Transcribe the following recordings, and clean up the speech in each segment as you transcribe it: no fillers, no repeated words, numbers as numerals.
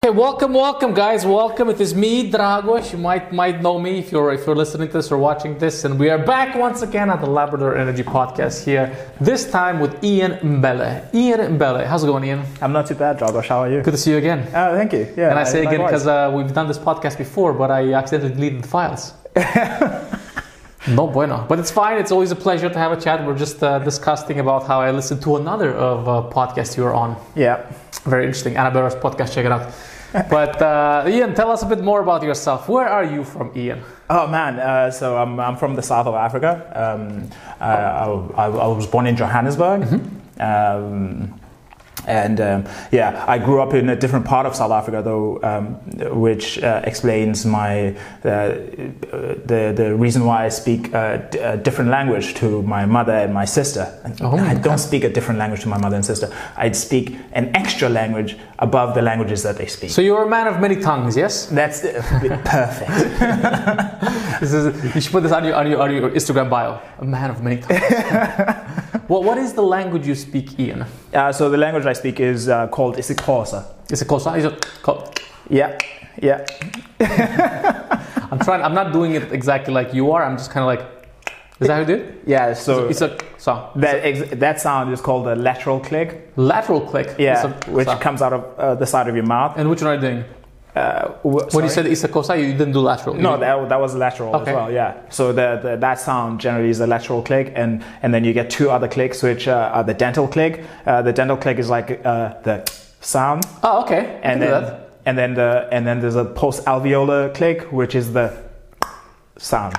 Hey, welcome, guys. Welcome. It is me, Dragos. You might know me if you're listening to this or watching this, and we are back once again at the Labrador Energy Podcast here. This time with Ian Mbele. Ian Mbele, how's it going, Ian? I'm not too bad, Dragos. How are you? Good to see you again. Thank you. Yeah. And I say again because we've done this podcast before, but I accidentally deleted the files. No bueno. But it's fine. It's always a pleasure to have a chat. We're just discussing about how I listened to another of podcast you were on. Yeah. Very interesting. Anaberos podcast. Check it out. But Ian, tell us a bit more about yourself. Where are you from, Ian? Oh man, so I'm from the south of Africa. I was born in Johannesburg. Mm-hmm. I grew up in a different part of South Africa, though, which explains my the reason why I speak a different language to my mother and my sister. I don't speak a different language to my mother and sister. I speak an extra language above the languages that they speak. So you're a man of many tongues, yes? That's perfect. You should put this on your Instagram bio. A man of many tongues. What is the language you speak, Ian? So the language I speak is called isiXhosa. isiXhosa? Is it called? Yeah. I'm not doing it exactly like you are. I'm just kind of like, is that how you do it? Yeah, so isiXhosa. that sound is called a lateral click. Lateral click? Yeah, which comes out of the side of your mouth. And which one are you doing? When you said isiXhosa, you didn't do lateral. No, that was lateral as well. Yeah. So that sound generally is a lateral click, and then you get two other clicks, which are the dental click. The dental click is like the sound. Oh, okay. And then there's a post-alveolar click, which is the sound.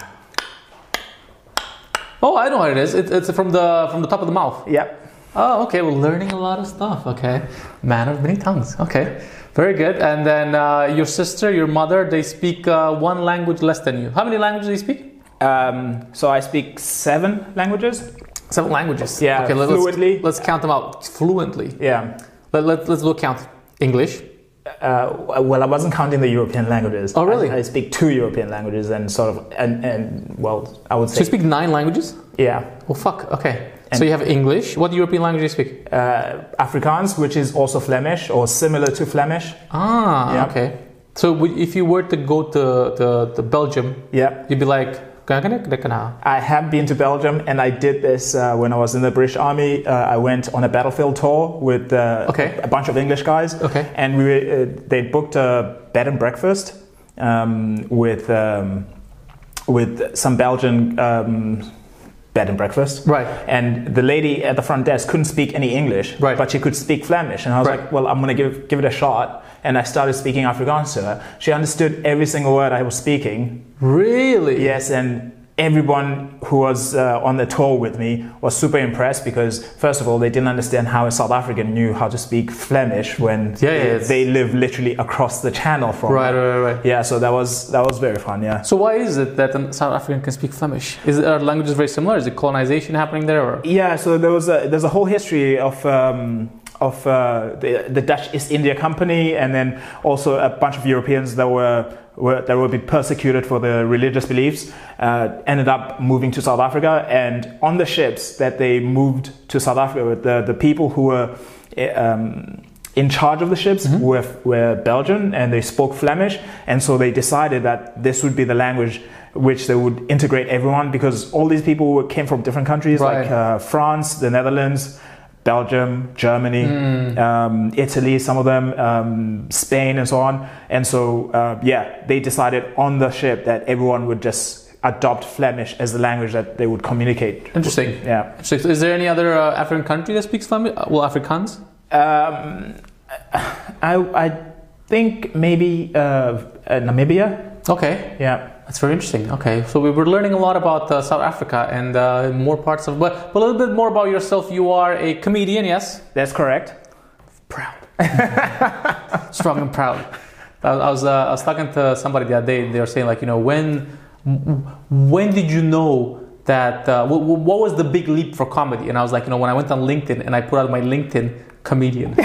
Oh, I know what it is. It's from the top of the mouth. Yep. Oh, okay. We're learning a lot of stuff. Okay. Man of many tongues. Okay. Very good. And then your sister, your mother, they speak one language less than you. How many languages do you speak? So I speak 7 languages. 7 languages. Yeah. Okay, fluently. Let's count them out. Fluently. Yeah. Let's look count. English. Well, I wasn't counting the European languages. Oh, really? I speak 2 European languages and I would say. So you speak 9 languages? Yeah. Oh, fuck. Okay. So you have English. What European language do you speak? Afrikaans, which is also Flemish or similar to Flemish. Ah, okay. So if you were to go to Belgium, you'd be like... I have been to Belgium, and I did this when I was in the British Army. I went on a battlefield tour with a bunch of English guys. Okay. And they booked a bed and breakfast with some Belgian... bed and breakfast. Right. And the lady at the front desk couldn't speak any English, right, but she could speak Flemish. And I was like, well, I'm going to give it a shot. And I started speaking Afrikaans to her. She understood every single word I was speaking. Really? Yes, and everyone who was on the tour with me was super impressed because, first of all, they didn't understand how a South African knew how to speak Flemish when they live literally across the channel from Right. Yeah, so that was very fun, yeah. So why is it that a South African can speak Flemish? Are languages very similar? Is it colonization happening there? Or? Yeah, so there's a whole history of the Dutch East India Company, and then also a bunch of Europeans that were being persecuted for their religious beliefs, ended up moving to South Africa. And on the ships that they moved to South Africa, the people who were in charge of the ships were Belgian, and they spoke Flemish. And so they decided that this would be the language which they would integrate everyone, because all these people came from different countries, like France, the Netherlands, Belgium, Germany, Italy, some of them, Spain, and so on. And so, they decided on the ship that everyone would just adopt Flemish as the language that they would communicate. Interesting. Yeah. Interesting. So is there any other African country that speaks Flemish? Well, Afrikaans? I think maybe Namibia. Okay. Yeah. That's very interesting. Okay, so we were learning a lot about South Africa and more parts of, but a little bit more about yourself. You are a comedian, yes? That's correct. Proud, strong and proud. I was talking to somebody the other day. They were saying, like, you know, when did you know that? What was the big leap for comedy? And I was like, you know, when I went on LinkedIn and I put out my LinkedIn comedian.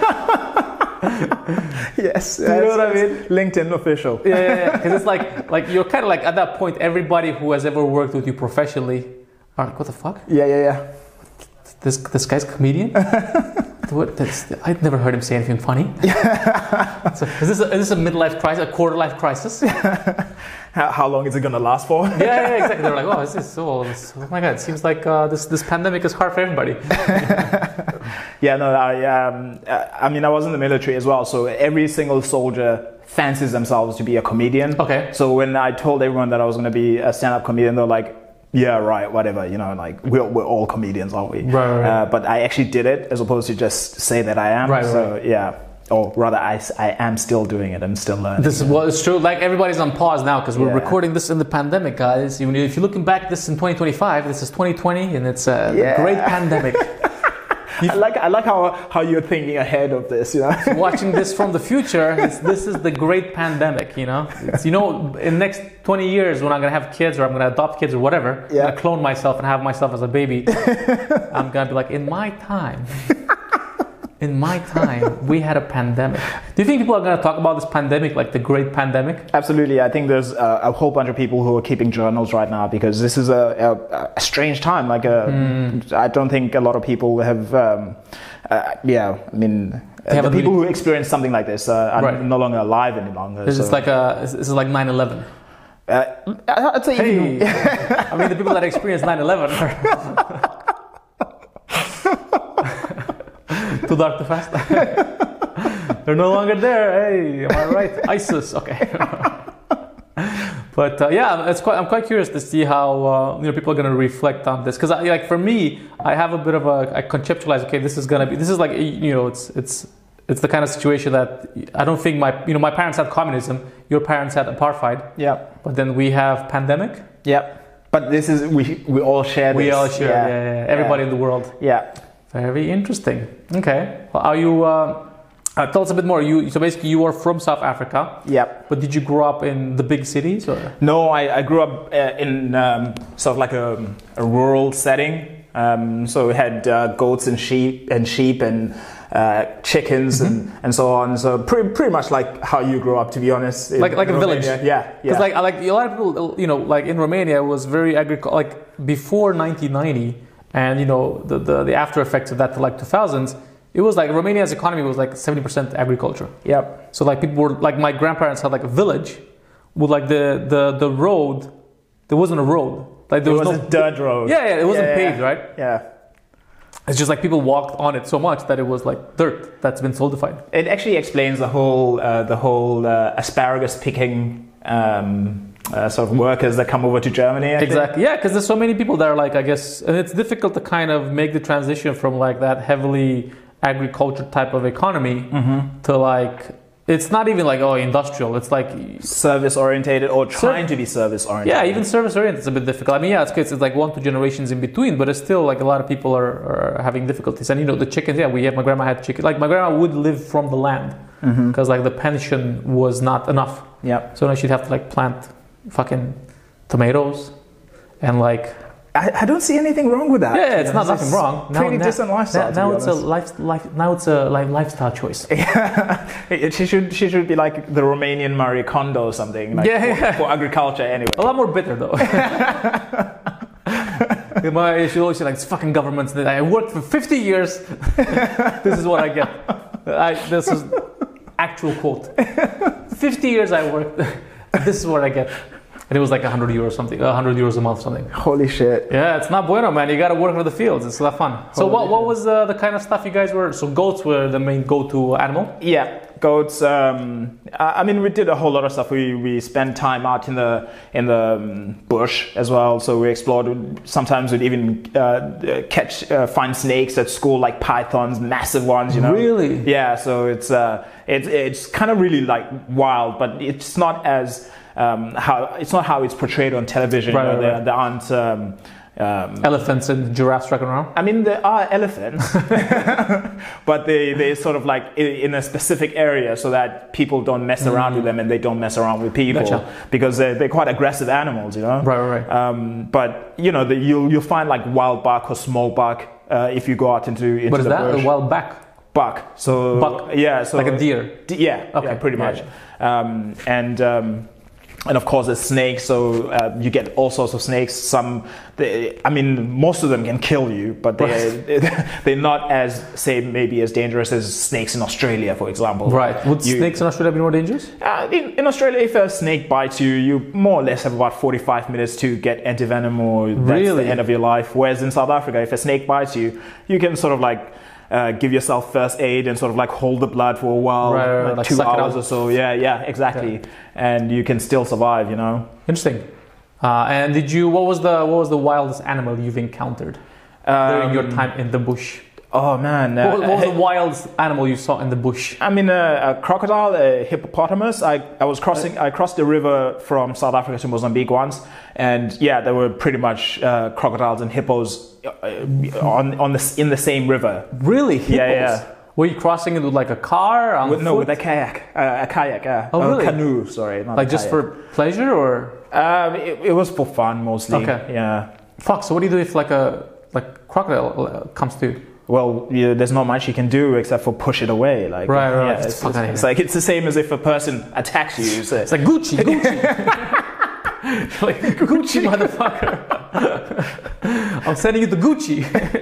Yes, you know what I mean? LinkedIn official. Yeah. Because it's like you're kind of like at that point. Everybody who has ever worked with you professionally are like, what the fuck? Yeah. this guy's a comedian. I'd never heard him say anything funny. So is this a midlife crisis, a quarter life crisis? How long is it gonna last for? Yeah, exactly. They're like, oh my god, it seems like this pandemic is hard for everybody. Yeah, no, I mean, I was in the military as well, so every single soldier fancies themselves to be a comedian. Okay. So when I told everyone that I was gonna be a stand-up comedian, they're like, yeah, right, whatever, like we're all comedians, aren't we? Right. But I actually did it as opposed to just say that I am. Right. Yeah. Or rather, I am still doing it. I'm still learning. This is what is true. Like everybody's on pause now because we're recording this in the pandemic, guys. Even if you're looking back, this is in 2025. This is 2020, and it's a great pandemic. I like how you're thinking ahead of this. Watching this from the future, this is the great pandemic. In the next 20 years when I'm gonna have kids or I'm gonna adopt kids or whatever, I'm gonna clone myself and have myself as a baby. I'm gonna be like, in my time. In my time, we had a pandemic. Do you think people are going to talk about this pandemic, like the great pandemic? Absolutely. I think there's a whole bunch of people who are keeping journals right now because this is a strange time. I don't think a lot of people have, the people who experience something like this are no longer alive any longer. This is like 9/11. I'd say I mean, the people that experienced 9/11 Too dark, too fast. They're no longer there. Hey, am I right? ISIS. Okay. But I'm quite curious to see how people are going to reflect on this because for me, I have a bit of I conceptualize. Okay, this is like it's the kind of situation that I don't think my parents had communism. Your parents had apartheid. Yeah. But then we have pandemic. Yeah. But this is we all share this. We all share. Yeah. Everybody in the world. Yeah. Very interesting. Okay. Well, are you? Tell us a bit more. So basically, you are from South Africa. Yeah. But did you grow up in the big cities? Or? No, I grew up in sort of like a rural setting. So we had goats and sheep and chickens and so on. So pretty much like how you grew up, to be honest. Like a village. Yeah. Because a lot of people, like in Romania, it was very before 1990. And the after effects of that to 2000s, it was like Romania's economy was like 70% agriculture. Yep. So people were like my grandparents had a village with the road. There wasn't a road. Like there was a dirt road. Yeah, it wasn't paved, right? Yeah. It's just people walked on it so much that it was like dirt that's been solidified. It actually explains the whole asparagus picking. Sort of workers that come over to Germany. Exactly. Yeah, because there's so many people that are I guess, and it's difficult to kind of make the transition from that heavily agriculture type of economy to it's not even industrial. It's service orientated or trying to be service orientated. Yeah, even service oriented is a bit difficult. I mean, it's 1-2 generations in between, but it's still a lot of people are having difficulties. And the chickens. Yeah, my grandma had chickens. My grandma would live from the land because the pension was not enough. Yeah. So now she'd have to plant fucking tomatoes and I don't see anything wrong with that. Yeah, it's not nothing wrong. Pretty decent lifestyle. Now it's a lifestyle choice. Yeah, she should be like the Romanian Marie Kondo or something. For agriculture anyway. A lot more bitter though. She always say it's fucking governments. I worked for 50 years. This is what I get. This is actual quote. 50 years I worked. This is what I get. And it was 100 euros something, 100 euros a month something. Holy shit. Yeah, it's not bueno, man. You got to work for the fields. It's a lot of fun. So what was the kind of stuff you guys were? So goats were the main go-to animal? Yeah, goats. We did a whole lot of stuff. We spent time out in the bush as well. So we explored. Sometimes we'd even find snakes at school, like pythons, massive ones. Really? Yeah. So it's kind of really wild, but it's not as how it's portrayed on television. Right. There aren't elephants and giraffes walking around. I mean, there are elephants, but they're sort of in a specific area so that people don't mess around with them and they don't mess around with people because they're quite aggressive animals, Right. But you'll find wild buck or small buck if you go out into what is the that? bush. A wild buck. Buck. So buck. Yeah. So like a deer. Yeah. Okay. Yeah, pretty much. And of course, there's snakes, so you get all sorts of snakes. Most of them can kill you, but they're not as, say, maybe as dangerous as snakes in Australia, for example. Right. Would snakes in Australia be more dangerous? In Australia, if a snake bites you, you more or less have about 45 minutes to get antivenom, or that's the end of your life. Whereas in South Africa, if a snake bites you, you can sort of like give yourself first aid and sort of like hold the blood for a while, like 2 hours or so. Yeah, exactly. Yeah. And you can still survive, you know. Interesting. And what was the wildest animal you've encountered during your time in the bush? Oh man! What was the wildest animal you saw in the bush? I mean, a crocodile, a hippopotamus. I crossed the river from South Africa to Mozambique once, and yeah, there were pretty much crocodiles and hippos in the same river. Really? Hippos? Yeah. Were you crossing it with like a car? No, with a kayak. Yeah. Oh, really? Canoe. Sorry, not like just for pleasure, or? It was for fun mostly. Okay. Yeah. Fuck. So what do you do if like a crocodile comes to you? Well, there's not much you can do except for push it away. Like, right. Yeah, it's like it's the same as if a person attacks you. It's like Gucci. Like Gucci, motherfucker. I'm sending you the Gucci.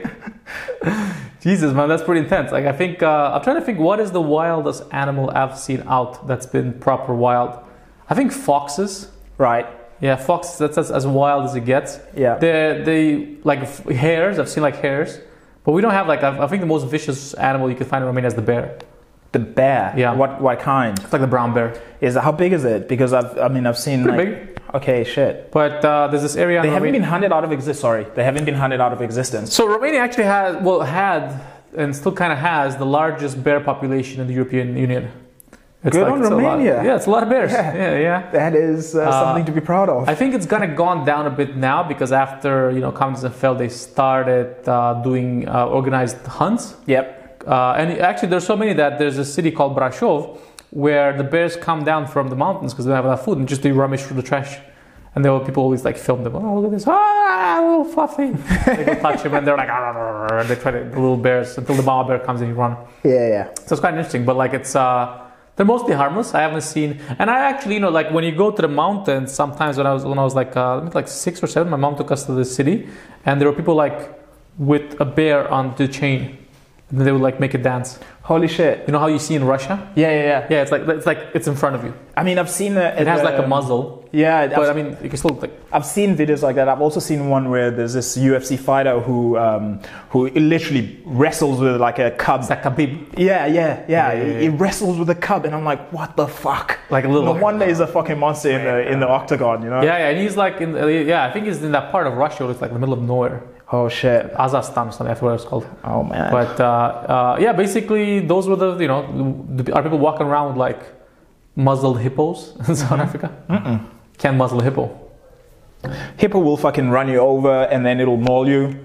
Jesus, man, that's pretty intense. Like, I think I'm trying to think what is the wildest animal I've seen out that's been proper wild. I think foxes. Right. Yeah, foxes. That's as wild as it gets. Yeah. They like hares. I've seen like hares. But we don't have like, I think the most vicious animal you can find in Romania is the bear. The bear? Yeah. What kind? It's like the brown bear. How big is it? Because I've seen pretty like... big. Okay, shit. But there's this area... They haven't been hunted out of existence. Sorry. They haven't been hunted out of existence. So Romania actually had and still kind of has the largest bear population in the European Union. It's good on Romania. Yeah, it's a lot of bears. Yeah. That is something to be proud of. I think it's kind of gone down a bit now because after communism fell, they started doing organized hunts. Yep. And actually, there's so many that there's a city called Brașov where the bears come down from the mountains because they don't have enough food and just do rummage through the trash. And people always like film them. Oh, look at this! Little fluffy. They go touch him and they're like, and they try to the little bears until the mama bear comes and you run. Yeah. So it's quite interesting, but like it's. They're mostly harmless. I haven't seen, and I actually, like when you go to the mountains, sometimes when I was like 6 or 7, my mom took us to the city, and there were people like with a bear on the chain, and they would like make it dance. Holy shit! You know how you see in Russia? Yeah. Yeah, it's like it's in front of you. I mean, I've seen it has like a muzzle. Yeah, but I mean, you can still like. I've seen videos like that. I've also seen one where there's this UFC fighter who literally wrestles with like a cub. It's like Khabib. Yeah. He wrestles with a cub, and I'm like, what the fuck? Like a little. No wonder he's a fucking monster in the octagon, you know? Yeah, and he's like I think he's in that part of Russia. It's like the middle of nowhere. Oh shit. Kazakhstan or something, that's what it's called. Oh man. But basically those were are people walking around with like muzzled hippos in South Africa? Can't muzzle a hippo. Hippo will fucking run you over and then it'll maul you.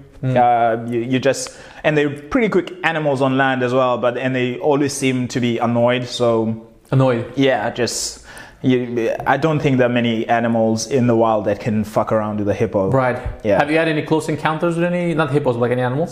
And they're pretty quick animals on land as well, and they always seem to be annoyed. Annoyed? Yeah, I don't think there are many animals in the wild that can fuck around with a hippo. Right. Yeah. Have you had any close encounters with not hippos, but like any animals?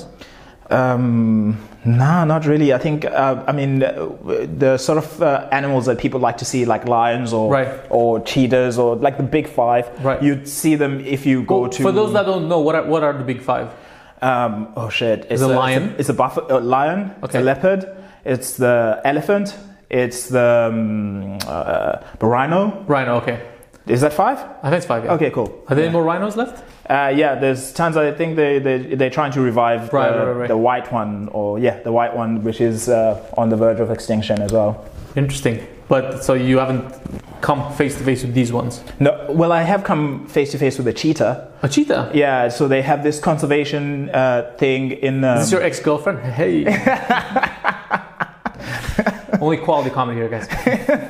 Nah, not really. I think, the sort of animals that people like to see, like lions or cheetahs or like the big five, you'd see them if you go to... For those that don't know, what are the big five? It's a lion. It's a lion. Okay. It's a leopard. It's the elephant. It's the rhino. Rhino, okay. Is that 5? I think it's 5, yeah. Okay, cool. Are there any more rhinos left? There's tons. I think they're trying to revive the white one, the white one, which is on the verge of extinction as well. Interesting. But so you haven't come face to face with these ones? No. Well, I have come face to face with a cheetah. A cheetah? Yeah. So they have this conservation thing in. Is this your ex-girlfriend? Hey. Only quality comedy here, guys.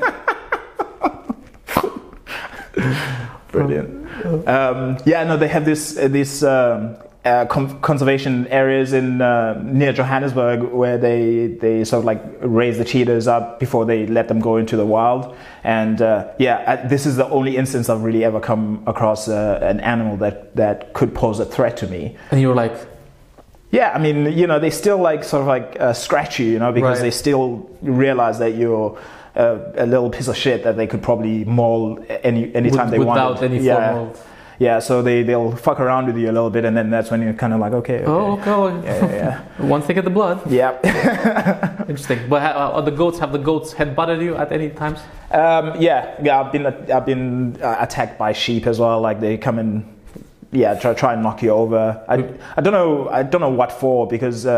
Brilliant. They have these conservation areas in near Johannesburg where they sort of like raise the cheetahs up before they let them go into the wild. And this is the only instance I've really ever come across an animal that could pose a threat to me. And you were like, yeah, I mean, they still like sort of like scratch you, because they still realize that you're a little piece of shit that they could probably maul anytime they wanted. Without any form of... Yeah, so they'll fuck around with you a little bit, and then that's when you're kind of like, okay. Oh, okay. Yeah. Once they get the blood. Yeah. Interesting. But have the goats head-butted you at any times? Yeah. I've been attacked by sheep as well. Like they come and try and knock you over. I don't know what for, because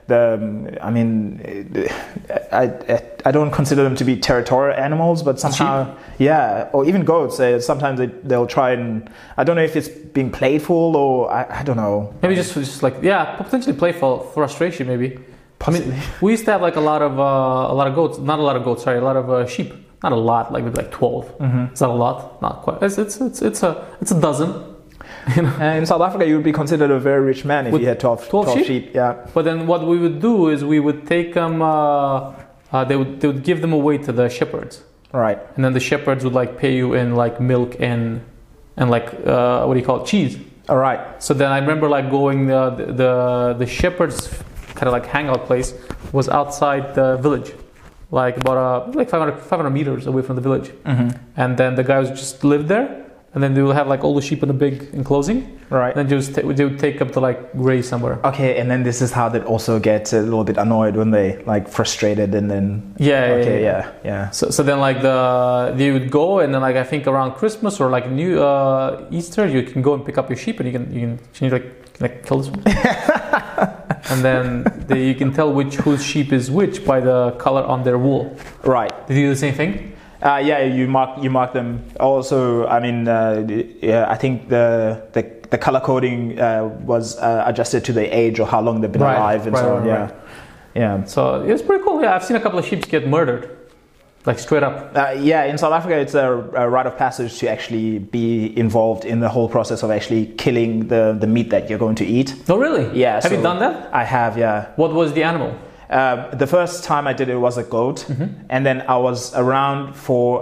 I don't consider them to be territorial animals, but somehow sheep? Or even goats. Sometimes they'll try and, I don't know if it's being playful or I don't know. Maybe just like potentially playful frustration maybe. Possibly. I mean, we used to have like a lot of goats. Not a lot of goats. Sorry, a lot of sheep. Not a lot. Like maybe like 12. Mm-hmm. It's not a lot. Not quite. It's a dozen. And in South Africa, you would be considered a very rich man if you had 12 sheep. Yeah. But then what we would do is we would take them. They would give them away to the shepherds. Right. And then the shepherds would like pay you in like milk and like what do you call it, cheese. All right. So then I remember like going the shepherds kind of like hangout place was outside the village, like about 500 meters away from the village. Mm-hmm. And then the guys just lived there. And then they will have like all the sheep in a big enclosing. Right. And then they would take them to like graze somewhere. Okay, and then this is how they also get a little bit annoyed when they like frustrated and then... Yeah. So then like they would go, and then like I think around Christmas or like New Easter, you can go and pick up your sheep, and you can like kill this one. And then you can tell whose sheep is which by the color on their wool. Right. Did you do the same thing? You mark them. Also, I mean, I think the color coding was adjusted to the age or how long they've been alive and so on. Yeah. So it's pretty cool. Yeah, I've seen a couple of sheep get murdered, like straight up. In South Africa, it's a rite of passage to actually be involved in the whole process of actually killing the meat that you're going to eat. Oh, really? Yeah. Have you done that? I have. Yeah. What was the animal? The first time I did it was a goat, mm-hmm. and then I was around for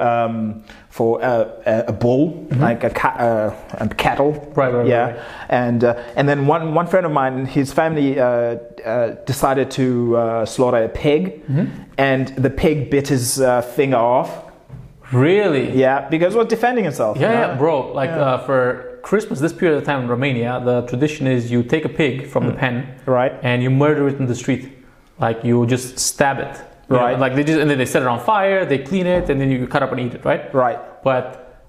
a bull, mm-hmm. like a cattle. Right. And then one friend of mine, his family decided to slaughter a pig, mm-hmm. and the pig bit his finger off. Really? Yeah, because it was defending itself. Yeah, bro. For Christmas, this period of time in Romania, the tradition is you take a pig from the pen, right, and you murder it in the street. Like you just stab it, right? Like and then they set it on fire, they clean it, and then you cut up and eat it, right? Right. But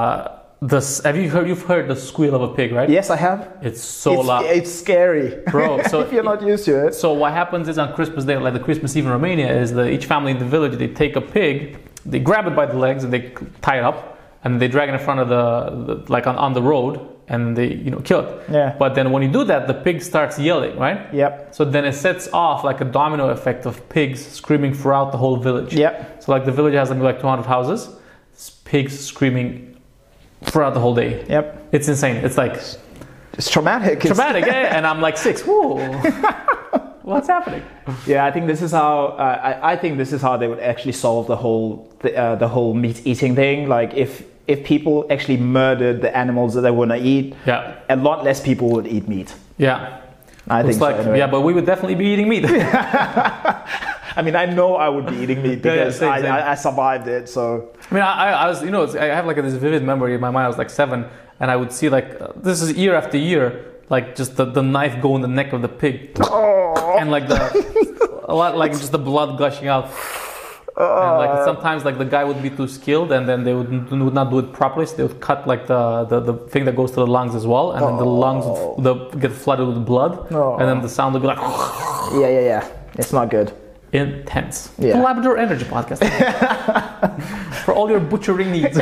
you've heard the squeal of a pig, right? Yes, I have. It's so loud. It's scary, bro. So if you're not used to it. So what happens is on Christmas Day, like the Christmas Eve in Romania, is each family in the village, they take a pig, they grab it by the legs and they tie it up, and they drag it in front of the on the road. And they, kill it. Yeah. But then when you do that, the pig starts yelling, right? Yep. So then it sets off like a domino effect of pigs screaming throughout the whole village. Yep. So like the village has like 200 houses, pigs screaming throughout the whole day. Yep. It's insane. It's like... It's traumatic. Yeah. And I'm like 6. Whoa. What's happening? Yeah, I think this is how they would actually solve the whole meat eating thing. Like if people actually murdered the animals that they want to eat, a lot less people would eat meat. Yeah. I think so, anyway. Yeah, but we would definitely be eating meat. I mean, I know I would be eating meat because I survived it, so... I mean, I was, I have like this vivid memory in my mind. I was like 7, and I would see like, this is year after year, like just the knife go in the neck of the pig. And like just the blood gushing out. And like sometimes like the guy would be too skilled, and then they would not do it properly, so they would cut like the thing that goes to the lungs as well, and then the lungs would get flooded with blood, and then the sound would be like yeah, it's not good. Intense. The Labrador Energy Podcast for all your butchering needs.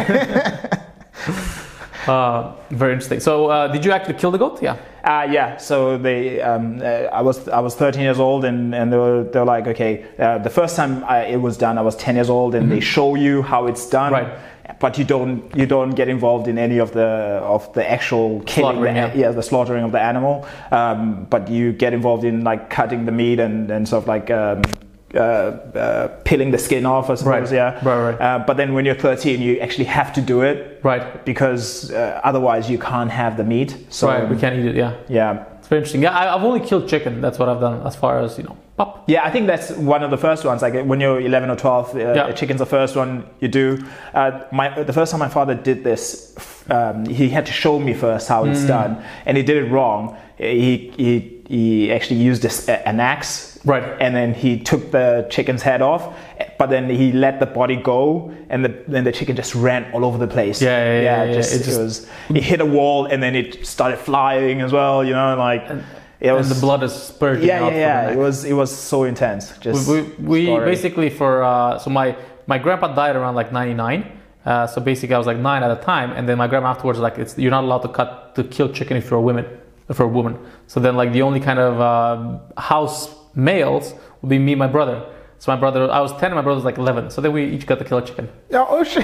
Very interesting. So, did you actually kill the goat? Yeah. So they, I was 13 years old, and they were like, okay. The first time it was done, I was 10 years old, and mm-hmm. they show you how it's done. Right. But you don't get involved in any of the actual killing, the slaughtering of the animal. But you get involved in like cutting the meat and sort of like. Peeling the skin off, I suppose. Right. But then when you're 13, you actually have to do it, right? Because otherwise you can't have the meat. So we can't eat it. Yeah. Yeah. It's very interesting. Yeah, I've only killed chicken. That's what I've done as far as pop. Yeah, I think that's one of the first ones. Like when you're 11 or 12, Yeah. chicken's the first one you do. The first time my father did this, he had to show me first how it's done, and he did it wrong. He actually used an axe, Right. and then he took the chicken's head off, but then he let the body go, and then the chicken just ran all over the place. Yeah. It hit a wall, and then it started flying as well. You know, like. And the blood is spurting out. Yeah. It was so intense. Just we basically so my grandpa died around like 99. So basically I was like 9 at the time, and then my grandma afterwards was like, you're not allowed to kill chicken if you're a woman. So then like the only kind of house males would be me and my brother. So my brother, I was 10 and my brother was like 11. So then we each got to kill a chicken. Oh shit.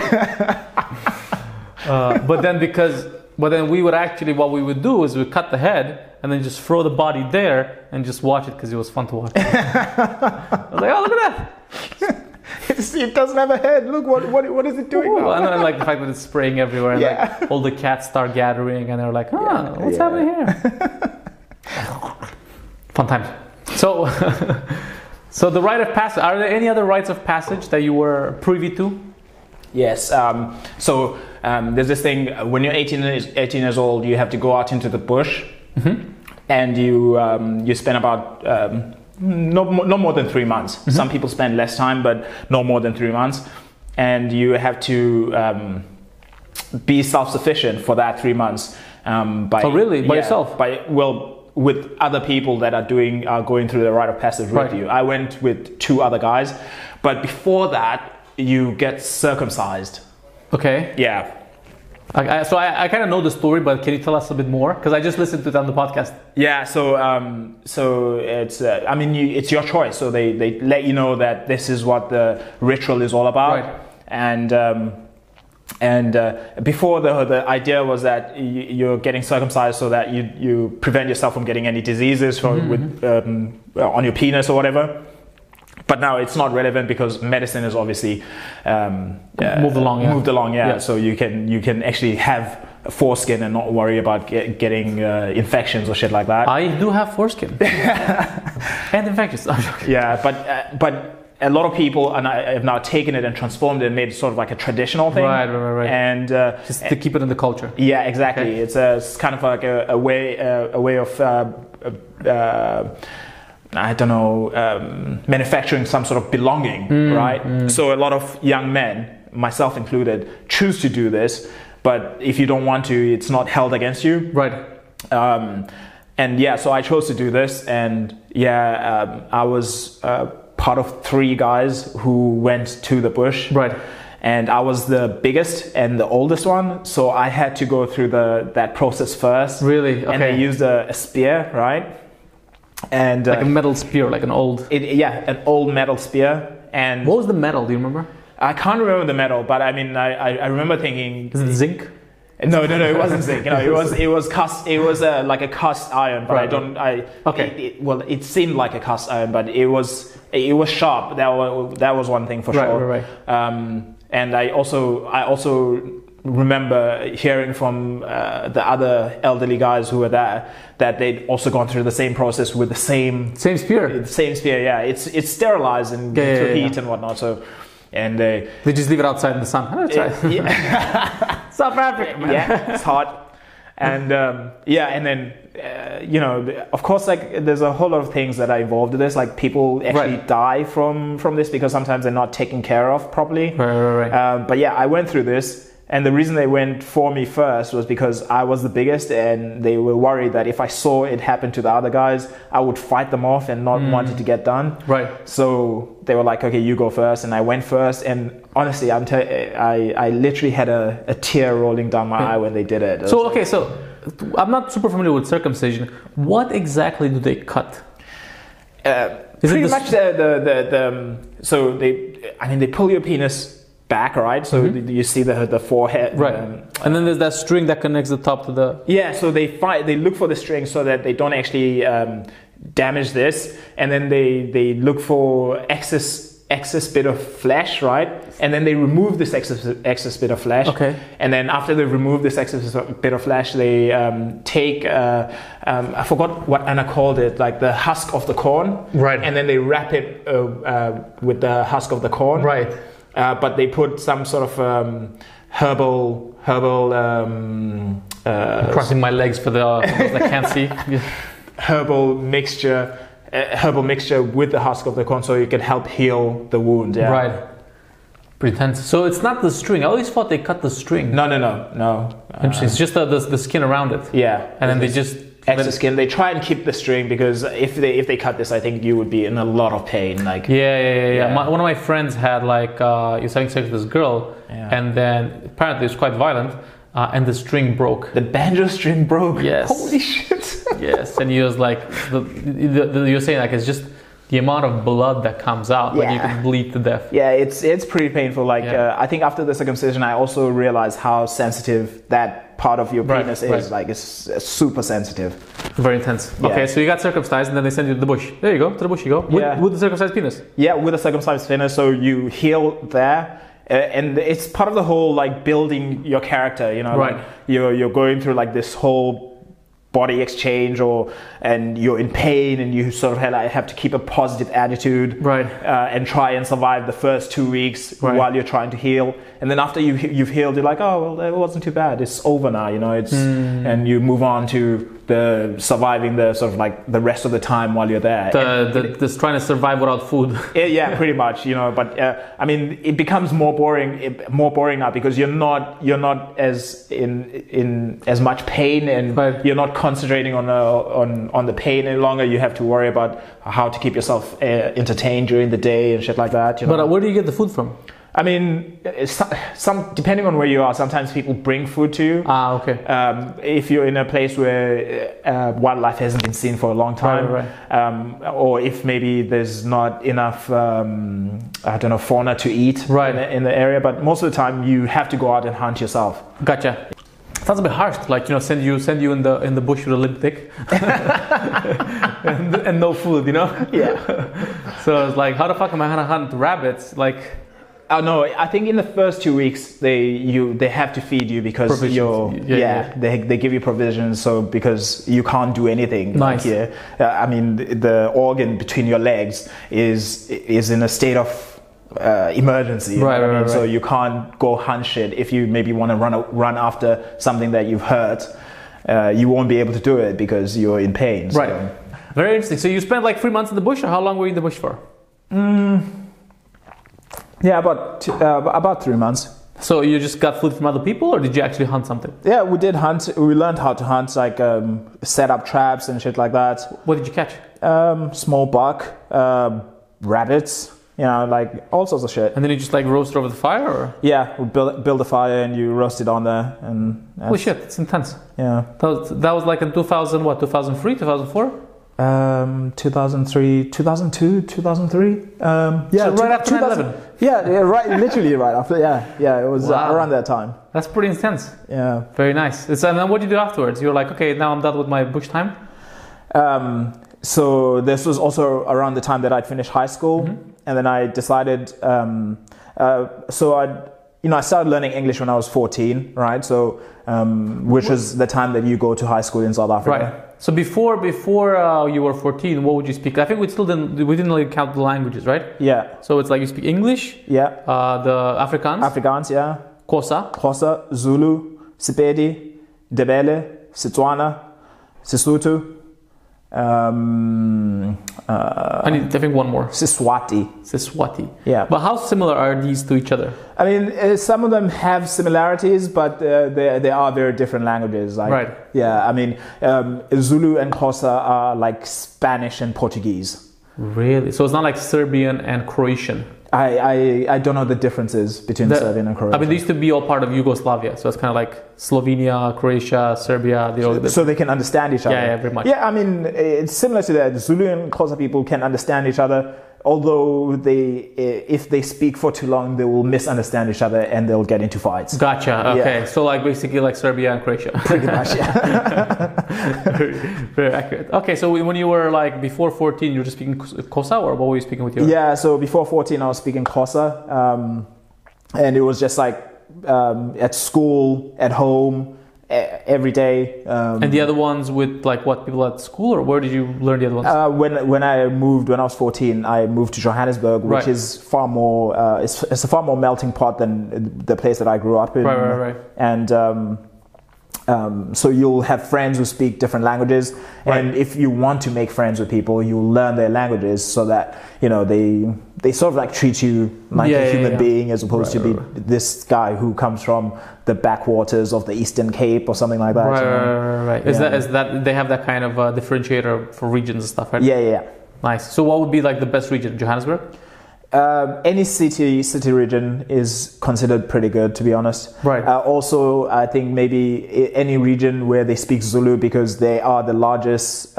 But then we would actually, what we would do is we cut the head and then just throw the body there and just watch it because it was fun to watch. I was like, oh, look at that. It doesn't have a head. Look, what is it doing? Ooh, and I like the fact that it's spraying everywhere. And like all the cats start gathering and they're like, what's happening here? Fun times. So, so the rite of passage, are there any other rites of passage that you were privy to? Yes. There's this thing, when you're 18 years old, you have to go out into the bush, and you spend about no more than 3 months. Some people spend less time, but no more than 3 months. And you have to be self-sufficient for that 3 months. By yourself? With other people that are going through the rite of passage with you. I went with 2 other guys, but before that, you get circumcised. Okay. Yeah. So I kind of know the story, but can you tell us a bit more? Because I just listened to it on the podcast. Yeah. So it's it's your choice. So they let you know that this is what the ritual is all about. Right. And before the idea was that you're getting circumcised so that you prevent yourself from getting any diseases on your penis or whatever. But now it's not relevant because medicine is obviously moved along. Yeah. So you can actually have a foreskin and not worry about getting infections or shit like that. I do have foreskin and infections. Yeah, but a lot of people have now taken it and transformed it and made it sort of like a traditional thing. Right. And just to keep it in the culture. Yeah, exactly. Okay. It's kind of like a way of manufacturing some sort of belonging, right? So a lot of young men, myself included, choose to do this, but if you don't want to, it's not held against you. Right. So I chose to do this, and I was part of 3 guys who went to the bush. Right. And I was the biggest and the oldest one, so I had to go through that process first. Really? Okay. And they used a spear, right? And like a metal spear, like an old... an old metal spear. And what was the metal? Do you remember? I can't remember the metal, but I mean, I remember thinking... Is it zinc? No, it wasn't zinc. No, it was cast. It was like a cast iron, but right. It seemed like a cast iron, but it was sharp. That was one thing for sure. Right. And I also remember hearing from the other elderly guys who were there that they'd also gone through the same process with the same spear. The same spear, yeah. It's sterilized and through heat and whatnot. So, and they just leave it outside in the sun. South Africa, man. Yeah, it's hot, and and then of course, like there's a whole lot of things that are involved in this. Like people actually die from this because sometimes they're not taken care of properly. Right. But yeah, I went through this. And the reason they went for me first was because I was the biggest, and they were worried that if I saw it happen to the other guys, I would fight them off and not want it to get done. Right. So they were like, okay, you go first. And I went first. And honestly, I literally had a tear rolling down my eye when they did it. So I'm not super familiar with circumcision. What exactly do they cut? Pretty much so they pull your penis back, right? So you see the forehead, right? And then there's that string that connects the top to the... So they look for the string so that they don't actually damage this, and then they look for excess excess bit of flesh, right? And then they remove this excess bit of flesh. Okay. And then after they remove this excess bit of flesh, they take, I forgot what Anna called it, like the husk of the corn. Right. And then they wrap it with the husk of the corn. Right. But they put some sort of herbal. I'm crossing my legs for the I can't see. Herbal mixture with the husk of the corn, so you can help heal the wound. Yeah. Right. Pretty tense. So it's not the string. I always thought they cut the string. No. Interesting. It's just the skin around it. Yeah. And then they just extra skin. They try and keep the string because if they cut this, I think you would be in a lot of pain. Like yeah. One of my friends had like he was having sex with this girl, and then apparently it was quite violent, and the string broke. The banjo string broke. Yes. Holy shit. Yes, and he was like, you're saying like it's just the amount of blood that comes out, like you can bleed to death. Yeah, it's pretty painful. Like I think after the circumcision, I also realized how sensitive that part of your penis is. Right. Like it's super sensitive. Very intense. Yeah. Okay, so you got circumcised, and then they send you to the bush. There you go, to the bush you go. With the circumcised penis. Yeah, with a circumcised penis. So you heal there. And it's part of the whole like building your character, you know. Right. Like you're going through like this whole body exchange, and you're in pain, and you sort of have to keep a positive attitude, right? And try and survive the first 2 weeks while you're trying to heal. And then after you've healed, you're like, oh well, it wasn't too bad. It's over now, you know. And you move on to the surviving the sort of like the rest of the time while you're there. Just trying to survive without food. Yeah, pretty much, you know. But I mean, it becomes more boring now because you're not as in as much pain, and you're not concentrating on the pain any longer. You have to worry about how to keep yourself entertained during the day and shit like that. You know? But where do you get the food from? I mean, some depending on where you are, sometimes people bring food to you. Okay. If you're in a place where wildlife hasn't been seen for a long time, or if maybe there's not enough, fauna to eat in the area. But most of the time, you have to go out and hunt yourself. Gotcha. Sounds a bit harsh, like, you know, send you in the bush with a limp dick and no food, you know. Yeah. So it's like, how the fuck am I gonna hunt rabbits? Like. Oh no! I think in the first 2 weeks they have to feed you because they give you provisions. So because you can't do anything. Nice. Here, I mean the organ between your legs is in a state of emergency. Right. So you can't go hunt shit. If you maybe want to run after something that you've hurt, you won't be able to do it because you're in pain. So. Right. Very interesting. So you spent like 3 months in the bush, or how long were you in the bush for? Yeah, about 3 months. So you just got food from other people, or did you actually hunt something? Yeah, we did hunt. We learned how to hunt, like set up traps and shit like that. What did you catch? Small buck, rabbits, you know, like all sorts of shit. And then you just like roast over the fire, or? Yeah, we build a fire and you roast it on there. Holy shit, it's intense. Yeah. That was like in 2003, 2004? 2003, 2002, 2003. So right after 9/11. Yeah, right. Literally right after. Yeah. It was around that time. That's pretty intense. Yeah. Very nice. And then what did you do afterwards? You were like, okay, now I'm done with my bush time. So this was also around the time that I'd finished high school, and then I decided. I started learning English when I was 14, right? So, which was the time that you go to high school in South Africa. Right. So before you were 14, what would you speak? I think we didn't really count the languages, right? Yeah. So it's like you speak English. Yeah. The Afrikaans. Afrikaans, yeah. Xhosa, Zulu, Sepedi, Ndebele, Setswana, Sesotho. I think one more. Siswati. Yeah. But how similar are these to each other? I mean, some of them have similarities, but they are very different languages. Like, right. Yeah. I mean, Zulu and Xhosa are like Spanish and Portuguese. Really? So it's not like Serbian and Croatian? I don't know the differences between Serbian and Croatian. I mean, they used to be all part of Yugoslavia, so it's kind of like Slovenia, Croatia, Serbia. So they can understand each other. Yeah, very much. Yeah, I mean, it's similar to that. Zulu and Xhosa people can understand each other. although if they speak for too long, they will misunderstand each other and they'll get into fights. Gotcha. Okay, so like basically like Serbia and Croatia. Pretty much, yeah. Very accurate. Okay, so when you were like before 14, you were just speaking Kosa, or what were you speaking with your? Yeah, so before 14, I was speaking Xhosa, and it was just like at school, at home, every day. And the other ones with like what, people at school, or where did you learn the other ones? When I was 14, I moved to Johannesburg, which is far more it's a far more melting pot than the place that I grew up in. Right. And so you'll have friends who speak different languages, and if you want to make friends with people, you'll learn their languages so that they sort of like treat you like a human being, as opposed to be this guy who comes from the backwaters of the Eastern Cape or something like that. Right. Is that they have that kind of differentiator for regions and stuff, right? Yeah. Nice. So what would be like the best region? Johannesburg? Any city region is considered pretty good, to be honest. Right. Also, I think maybe any region where they speak Zulu, because they are the largest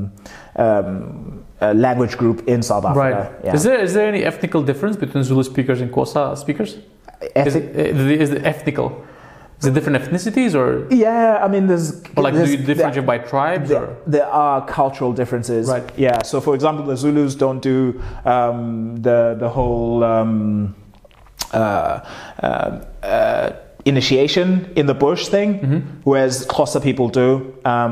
language group in South Africa. Right. Yeah. Is there any ethnical difference between Zulu speakers and Xhosa speakers? Is it ethnical? Is it different ethnicities, or? Yeah, I mean, do you differentiate by tribes? There are cultural differences. Right. Yeah. So, for example, the Zulus don't do the whole initiation in the bush thing, whereas Xhosa people do.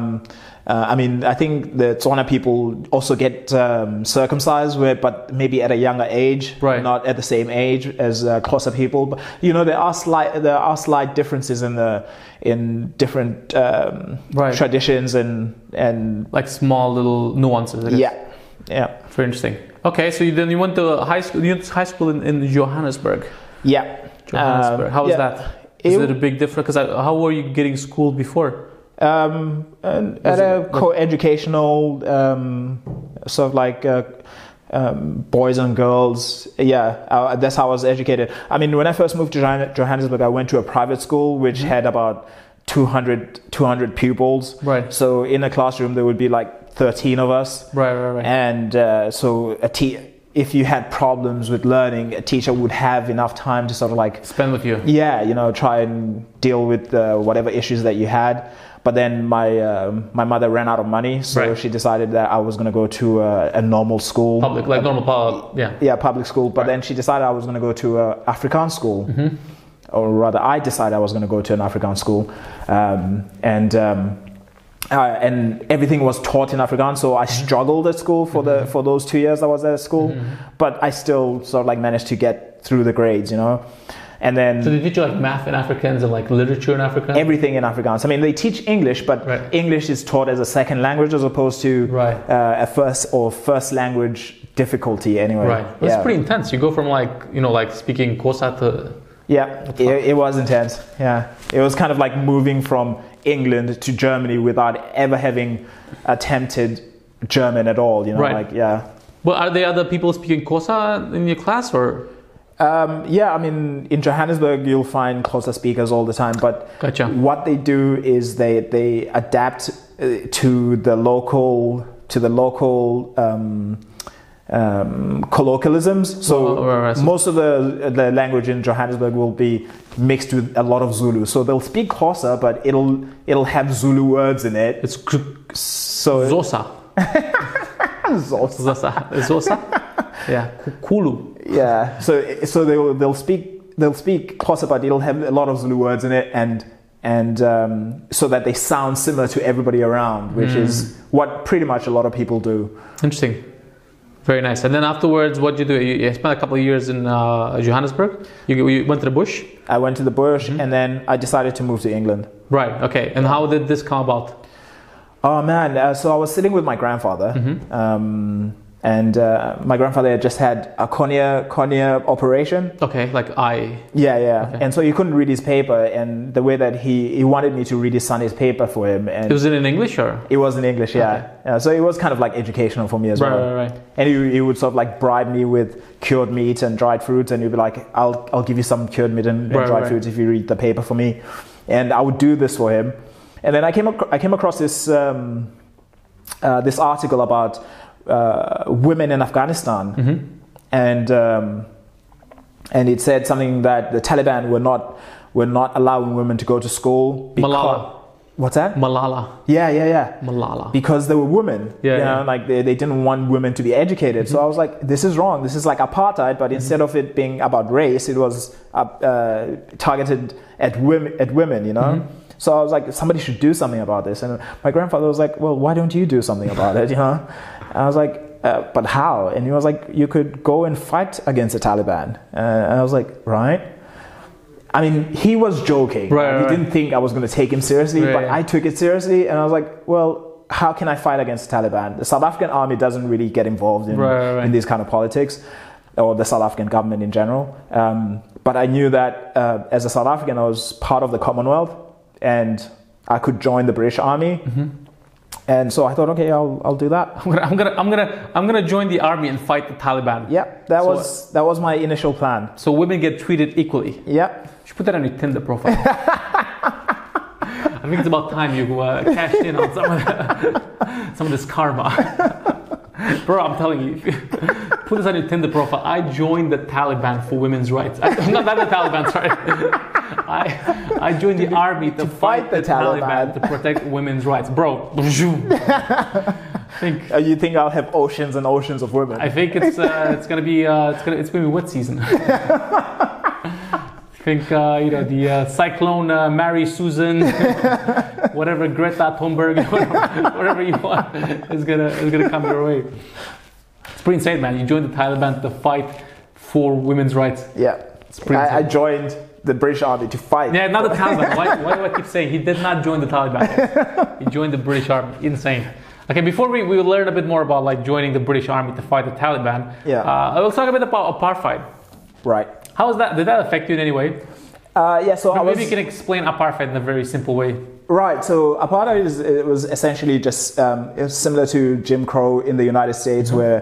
I mean, I think the Tswana people also get circumcised, but maybe at a younger age, not at the same age as Xhosa people. But there are slight differences in different traditions and like small little nuances. I guess. Yeah. Very interesting. Okay, so then you went to high school. You went to high school in Johannesburg. Yeah. Johannesburg. How was that? Is it a big difference? Because how were you getting schooled before? At a co-educational sort of like boys and girls. That's how I was educated. I mean, when I first moved to Johannesburg, I went to a private school which had about 200 pupils. Right. So in a classroom there would be like 13 of us. Right. And so if you had problems with learning, a teacher would have enough time to sort of like spend with you. Yeah, try and deal with whatever issues that you had. But then my mother ran out of money, so she decided that I was going to go to a normal school. Public school. But then she decided I was going to go to an Afrikaans school. Or rather, I decided I was going to go to an Afrikaans school. And everything was taught in Afrikaans, so I struggled at school for those 2 years I was at school. But I still sort of like managed to get through the grades, And then, so they teach you like math in Afrikaans and like literature in Afrikaans? Everything in Afrikaans. I mean, they teach English, but English is taught as a second language as opposed to a first language difficulty anyway. Right. It's pretty intense. You go from like speaking Xhosa to... Yeah, it was intense. Yeah. It was kind of like moving from England to Germany without ever having attempted German at all, But are there other people speaking Xhosa in your class, or... I mean, in Johannesburg you'll find Xhosa speakers all the time, but what they do is they adapt to the local colloquialisms. So most of the language in Johannesburg will be mixed with a lot of Zulu. So they'll speak Xhosa, but it'll have Zulu words in it. It's Xhosa. Xhosa. Yeah, Kulu. Yeah, so they'll speak Xhosa, but it'll have a lot of Zulu words in it, and so that they sound similar to everybody around, which is what pretty much a lot of people do. Interesting, very nice. And then afterwards, what did you do? You spent a couple of years in Johannesburg. You went to the bush. I went to the bush, and then I decided to move to England. Right. Okay. And how did this come about? Oh man! So I was sitting with my grandfather. And my grandfather had just had a cornea operation. Okay, like eye. Yeah. Okay. And so he couldn't read his paper, and the way that he wanted me to read his son's paper for him. And was it in English, or? It was in English, yeah. Okay. So it was kind of like educational for me as well. Right. And he would sort of like bribe me with cured meat and dried fruits, and he'd be like, I'll give you some cured meat and dried fruits if you read the paper for me. And I would do this for him. And then I came across this this article about women in Afghanistan and it said something that the Taliban were not allowing women to go to school. Malala. What's that? Malala. Yeah. Malala. Because they were women. Yeah. Like they didn't want women to be educated. So I was like, this is wrong. This is like apartheid, but instead of it being about race, it was targeted at women, you know? So I was like, somebody should do something about this. And my grandfather was like, well, why don't you do something about it, you know? And I was like, but how? And he was like, you could go and fight against the Taliban. And I was like, right. I mean, he was joking. Right, he didn't think I was going to take him seriously, but I took it seriously. And I was like, well, how can I fight against the Taliban? The South African army doesn't really get involved in these kind of politics, or the South African government in general. But I knew that as a South African, I was part of the Commonwealth, and I could join the British Army. And so I thought, okay, I'll do that. I'm gonna join the army and fight the Taliban. Yeah, that was my initial plan. So women get treated equally. Yeah. You should put that on your Tinder profile. I think it's about time you cashed in on some of this karma. Bro, I'm telling you, if you put this on your Tinder profile. I joined the Taliban for women's rights. Not the Taliban, sorry. I joined the army to fight the Taliban to protect women's rights. Bro, you think I'll have oceans and oceans of women? I think it's gonna be wet season. I think the cyclone Mary Susan, whatever, Greta Thunberg, whatever you want is gonna come your way. It's pretty insane, man. You joined the Taliban to fight for women's rights. Yeah, I joined the British Army to fight. Yeah, not the Taliban. Why do I keep saying he did not join the Taliban? He joined the British Army. Insane. Okay, before we learn a bit more about like joining the British Army to fight the Taliban, let's talk a bit about apartheid. Right. How was that? Did that affect you in any way? So maybe you can explain apartheid in a very simple way. Right. So apartheid it was essentially just it was similar to Jim Crow in the United States, where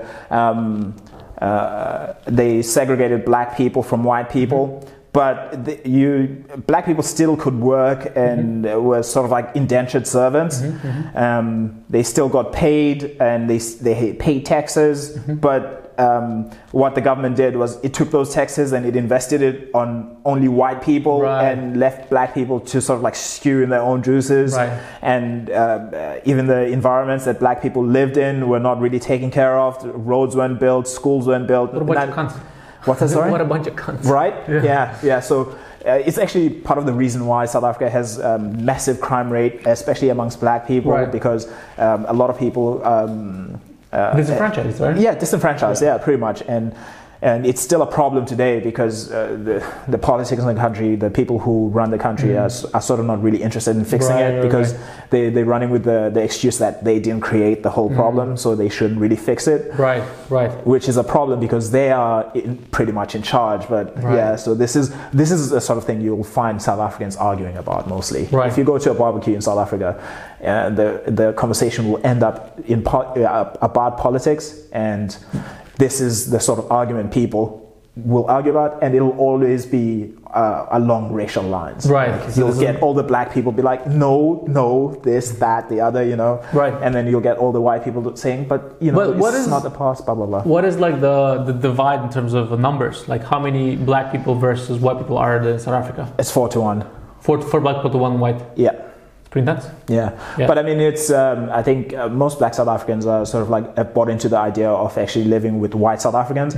they segregated black people from white people. But black people still could work and were sort of like indentured servants. They still got paid and they paid taxes. But what the government did was it took those taxes and it invested it on only white people and left black people to sort of like stew in their own juices. And even the environments that black people lived in were not really taken care of. Roads weren't built, schools weren't built. What a bunch of cunts. What's that, sorry? What a bunch of cunts. Right? Yeah. So it's actually part of the reason why South Africa has massive crime rate, especially amongst black people, because a lot of people... disenfranchised, right? Yeah, disenfranchised, pretty much. And it's still a problem today because the politics in the country, the people who run the country are sort of not really interested in fixing it because they're running with the excuse that they didn't create the whole problem, so they shouldn't really fix it. Right. Which is a problem because they are pretty much in charge. But so this is the sort of thing you'll find South Africans arguing about mostly. If you go to a barbecue in South Africa, the conversation will end up about politics, and this is the sort of argument people will argue about, and it'll always be along racial lines. You'll get all the black people be like, no, this, that, the other, and then you'll get all the white people saying, but it's not the past, blah blah blah. What is like the divide in terms of the numbers? Like how many black people versus white people are there in South Africa? It's 4-1. 4 black people to 1 white. Yeah. Pretty nuts. Yeah. But I mean, it's I think most black South Africans are sort of like bought into the idea of actually living with white South Africans.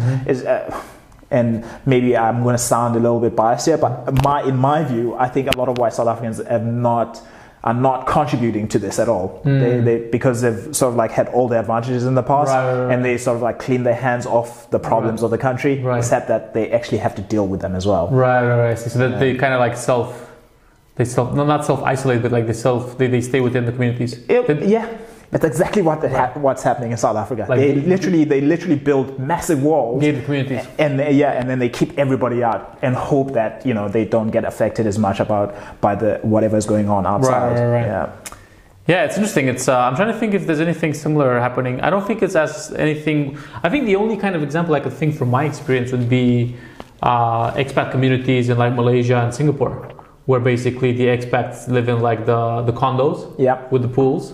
And maybe I'm going to sound a little bit biased here, but in my view, I think a lot of white South Africans are not contributing to this at all. Because they've sort of like had all the advantages in the past, and they sort of like clean their hands off the problems of the country, except that they actually have to deal with them as well. So that they kind of like not self-isolate, but like they stay within the communities. That's exactly what's happening in South Africa. Like they literally build massive walls, gated communities, and then they keep everybody out and hope that they don't get affected as much by the whatever's going on outside. Yeah, it's interesting. It's I'm trying to think if there's anything similar happening. I don't think it's as anything. I think the only kind of example I could think from my experience would be expat communities in like Malaysia and Singapore, where basically the expats live in like the condos with the pools,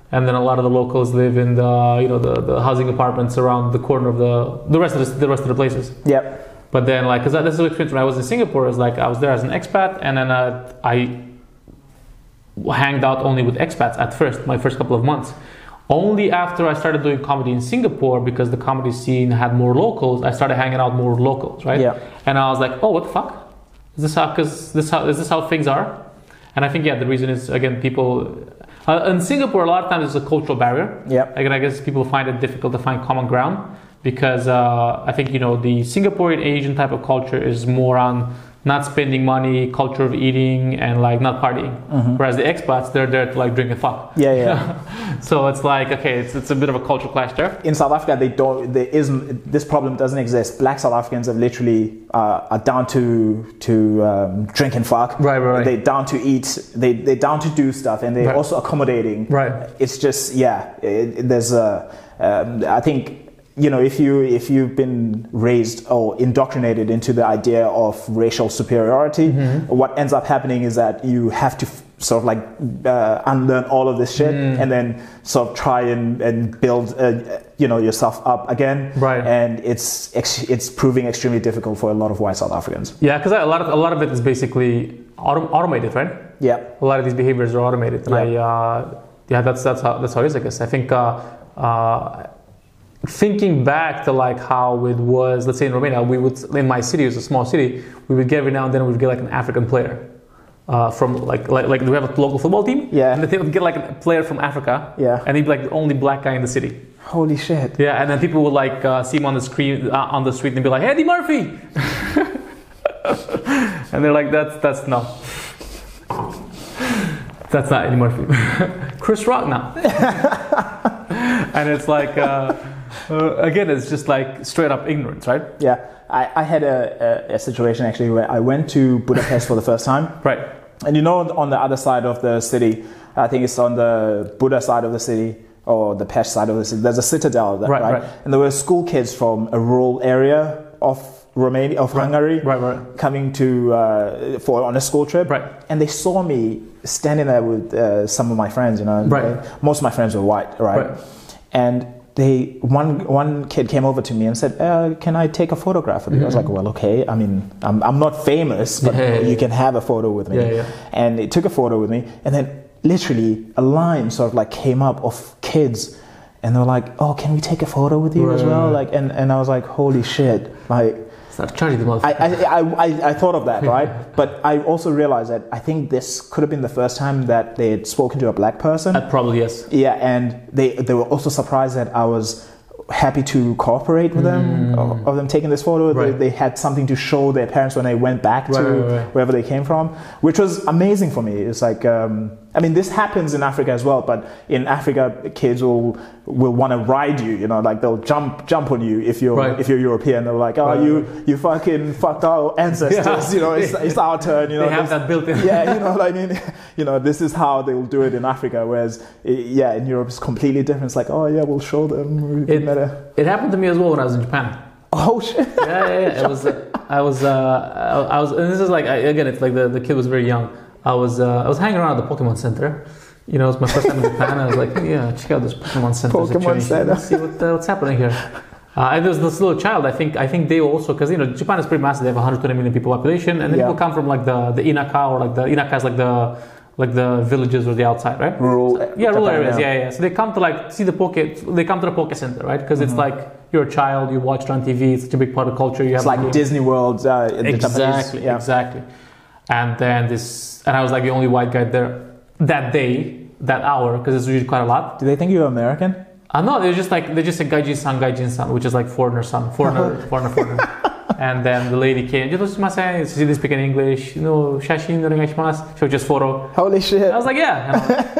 and then a lot of the locals live in the housing apartments around the corner of the rest of the places. Yep. But then like, because this is the experience when I was in Singapore, is like I was there as an expat, and then I hanged out only with expats at first, my first couple of months. Only after I started doing comedy in Singapore, because the comedy scene had more locals, I started hanging out more locals, right? Yeah. And I was like, oh, what the fuck? Is this how things are? And I think, yeah, the reason is, again, people in Singapore, a lot of times there's a cultural barrier. Yeah. Again, I guess people find it difficult to find common ground, because I think, the Singaporean Asian type of culture is more on not spending money, culture of eating, and like not partying. Whereas the expats, they're there to like drink and fuck. Yeah. So it's like, okay, it's a bit of a cultural clash there. In South Africa, this problem doesn't exist. Black South Africans have literally are down to drink and fuck. Right. They're down to eat. They're down to do stuff, and they're also accommodating. Right. It's just there's I think. If you've been raised or indoctrinated into the idea of racial superiority, what ends up happening is that you have to sort of like unlearn all of this shit and then sort of try and build yourself up again. Right. And it's proving extremely difficult for a lot of white South Africans. Yeah, because a lot of it is basically automated, right? Yeah. A lot of these behaviors are automated, and that's how it is, I guess. I think. Thinking back to like how it was, let's say in Romania, we would, in my city, it was a small city, we would get every now and then, we would get like an African player from like we have a local football team, and they would get like a player from Africa, and he'd be like the only black guy in the city. Holy shit! Yeah, and then people would like see him on the screen on the street and be like, "Hey, Eddie Murphy," and they're like, "That's no, that's not Eddie Murphy, Chris Rock now," and it's like. Again, it's just like straight up ignorance, right? Yeah, I had a situation actually where I went to Budapest for the first time. Right. And on the other side of the city, I think it's on the Buda side of the city or the Pest side of the city, there's a citadel, right? And there were school kids from a rural area of Hungary, coming to on a school trip, and they saw me standing there with some of my friends, most of my friends were white, right? And one kid came over to me and said, "Can I take a photograph with you?" I was like, "Well, okay. I mean, I'm not famous, but you can have a photo with me." And he took a photo with me, and then literally a line sort of like came up of kids, and they were like, "Oh, can we take a photo with you as well?" Like, and I was like, "Holy shit!" Like. I thought of that, right? But I also realized that I think this could have been the first time that they had spoken to a black person. Probably, yes. Yeah, and they were also surprised that I was happy to cooperate with them, of them taking this photo. They had something to show their parents when they went back to wherever they came from, which was amazing for me. It's like, I mean, this happens in Africa as well, but in Africa, kids will want to ride you, like they'll jump on you if you're European. They're like, "Oh, you fucking fucked our ancestors," it's our turn. They have that built in. Yeah, you know what I mean. This is how they will do it in Africa, whereas in Europe it's completely different. It's like, "Oh yeah, we'll show them." It happened to me as well when I was in Japan. Oh shit! Yeah. I was, and this is like, again, it's like the kid was very young. I was hanging around at the Pokemon Center. It was my first time in Japan. I was like, yeah, check out this Pokemon Center situation. Let's see what's happening here. And there's this little child. I think they also, because Japan is pretty massive. They have 120 million people population, and then people come from like the Inaka, or like the Inaka is like the villages or the outside, right? Rural areas. Yeah. So they come to like see they come to the Poke Center, right? Because it's like you're a child, you watch it on TV. It's such a big part of culture. It's like Disney World. Exactly. And then and I was like the only white guy there that day, that hour, because it's usually quite a lot. Do they think you're American? No, they just said gaijin-san, which is like foreigner. And then the lady came, "Yoroshimasen," she didn't speak in English, "Shashin onegaishimasu." She was just photo. Holy shit. I was like, yeah.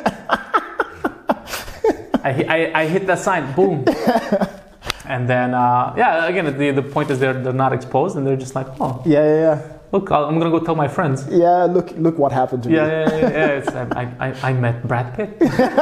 I hit that sign, boom. And then, again, the point is they're not exposed, and they're just like, oh. Yeah. Look, I'm gonna go tell my friends. Yeah, look what happened to me. Yeah. I met Brad Pitt.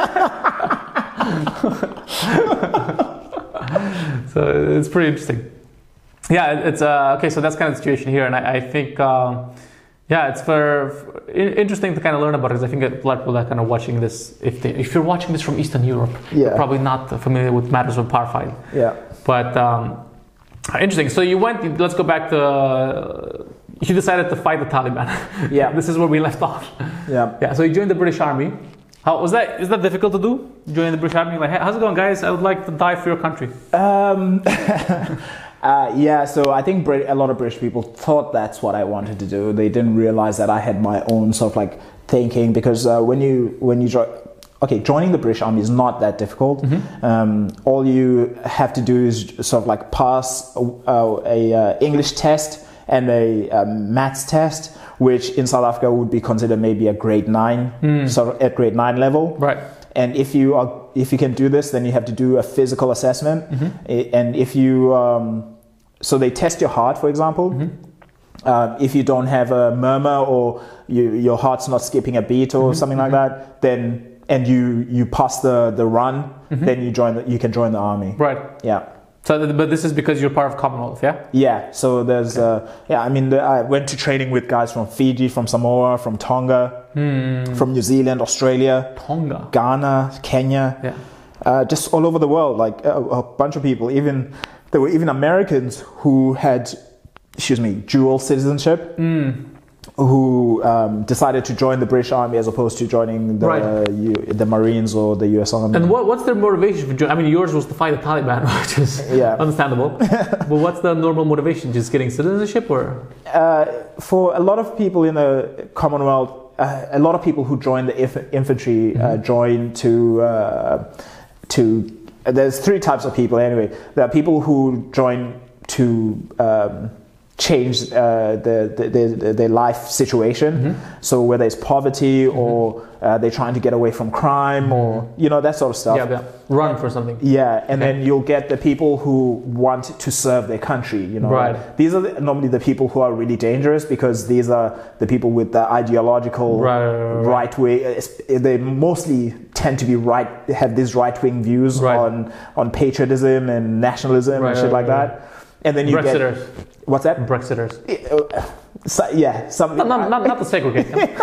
So it's pretty interesting. Yeah, it's okay. So that's kind of the situation here, and I think Yeah, it's interesting to kind of learn about it because I think a lot of people that are kind of watching this, if you're watching this from Eastern Europe, you're probably not familiar with matters of power fighting. Yeah. But interesting. So you went. Let's go back to. You decided to fight the Taliban. Yeah. This is where we left off. Yeah. Yeah. So you joined the British Army. How was that? Is that difficult to do? Joining the British Army? Like, hey, how's it going, guys? I would like to die for your country. Yeah, so I think a lot of British people thought that's what I wanted to do. They didn't realize that I had my own sort of like thinking, because when you join, joining the British Army is not that difficult. Mm-hmm. All you have to do is sort of like pass a English test and a maths test, which in South Africa would be considered maybe a grade 9, sort of at grade 9 level. Right. And if you can do this, then you have to do a physical assessment. Mm-hmm. And if you, so they test your heart, for example. Mm-hmm. If you don't have a murmur or your heart's not skipping a beat or something like that, then and you pass the run, then you can join the army. Right. Yeah. So, but this is because you're part of Commonwealth, yeah? Yeah. So there's, I went to training with guys from Fiji, from Samoa, from Tonga, from New Zealand, Australia, Tonga, Ghana, Kenya, just all over the world. Like a bunch of people. There were even Americans who had, dual citizenship. Who decided to join the British Army as opposed to joining the Marines or the US Army. And what's their motivation for joining? I mean, yours was to fight the Taliban, which is understandable. But what's the normal motivation? Just getting citizenship, or? For a lot of people in the Commonwealth, a lot of people who join the infantry join to. There's three types of people anyway. There are people who join to change their life situation. So whether it's poverty or they're trying to get away from crime or that sort of stuff. Run for something. And then you'll get the people who want to serve their country. Right. These are normally the people who are really dangerous, because these are the people with the ideological right way. They mostly tend to be have these right wing views on patriotism and nationalism and shit like that. And then you Brexiters. What's that? Brexiters. Something. Not to segregate.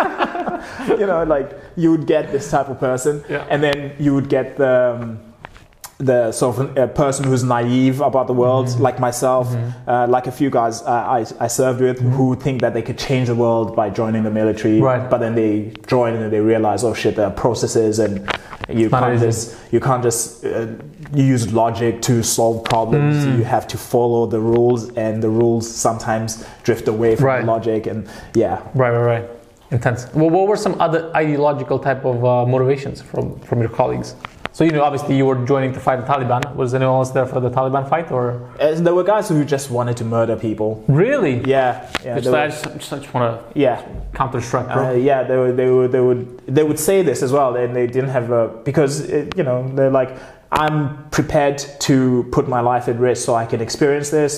You would get this type of person, and then you would get the sort of a person who's naive about the world, like myself, like a few guys I served with, who think that they could change the world by joining the military, but then they join and they realize, oh shit, there are processes and you can't just use logic to solve problems. You have to follow the rules, and the rules sometimes drift away from the logic, and Right. Intense. Well, what were some other ideological type of motivations from your colleagues? So, obviously you were joining to fight the Taliban. Was anyone else there for the Taliban fight, or? There were guys who just wanted to murder people. Really? Yeah. I just want to counter-strike, bro. They would say this as well, and they didn't have because they're like, I'm prepared to put my life at risk so I can experience this,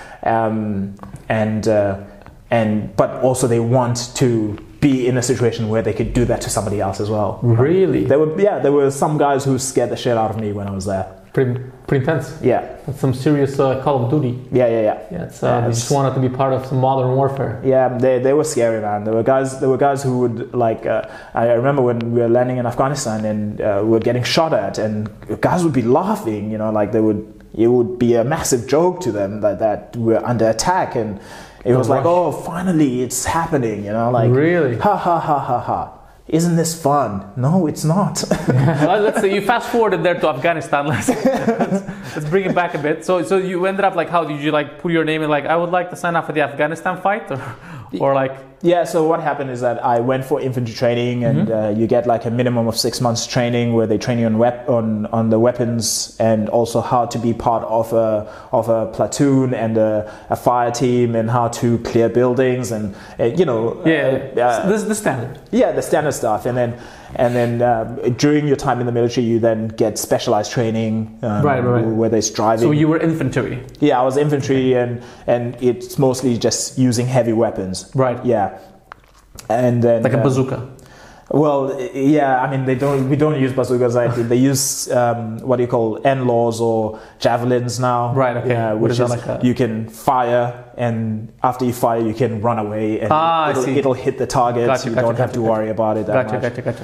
but also they want to be in a situation where they could do that to somebody else as well. Really? There were some guys who scared the shit out of me when I was there. Pretty intense. Yeah. That's some serious Call of Duty. Yeah. They just wanted to be part of some modern warfare. Yeah, they were scary, man. There were guys who would I remember when we were landing in Afghanistan and we were getting shot at, and guys would be laughing. It would be a massive joke to them that we're under attack, and it was like, oh, finally it's happening, really? Ha ha ha ha ha. Isn't this fun? No, it's not. Let's say you fast forwarded there to Afghanistan. Let's bring it back a bit. So you ended up how did you put your name in I would like to sign up for the Afghanistan fight, or Yeah, so what happened is that I went for infantry training, and you get a minimum of 6 months training where they train you on the weapons, and also how to be part of a platoon and a fire team, and how to clear buildings, and this is the standard. Yeah, the standard stuff, and then during your time in the military, you then get specialized training, where there's driving. So you were infantry. Yeah, I was infantry, and it's mostly just using heavy weapons. Right. Yeah. And then a bazooka. Well, yeah, I mean, we don't use bazookas. They use what do you call NLAWs or javelins now. Right. Okay. Yeah, which is you can fire, and after you fire, you can run away, and it'll hit the target. Gotcha, you don't have to worry about it that much. Gotcha.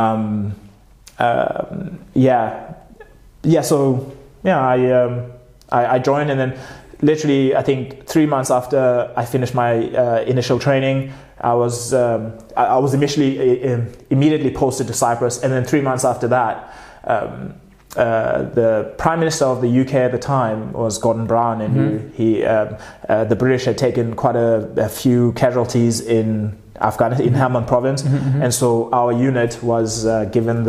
So I joined, and then literally I think 3 months after I finished my initial training, I was immediately posted to Cyprus, and then 3 months after that, the Prime Minister of the UK at the time was Gordon Brown, and the British had taken quite a few casualties in Afghanistan, in Helmand province, and so our unit was given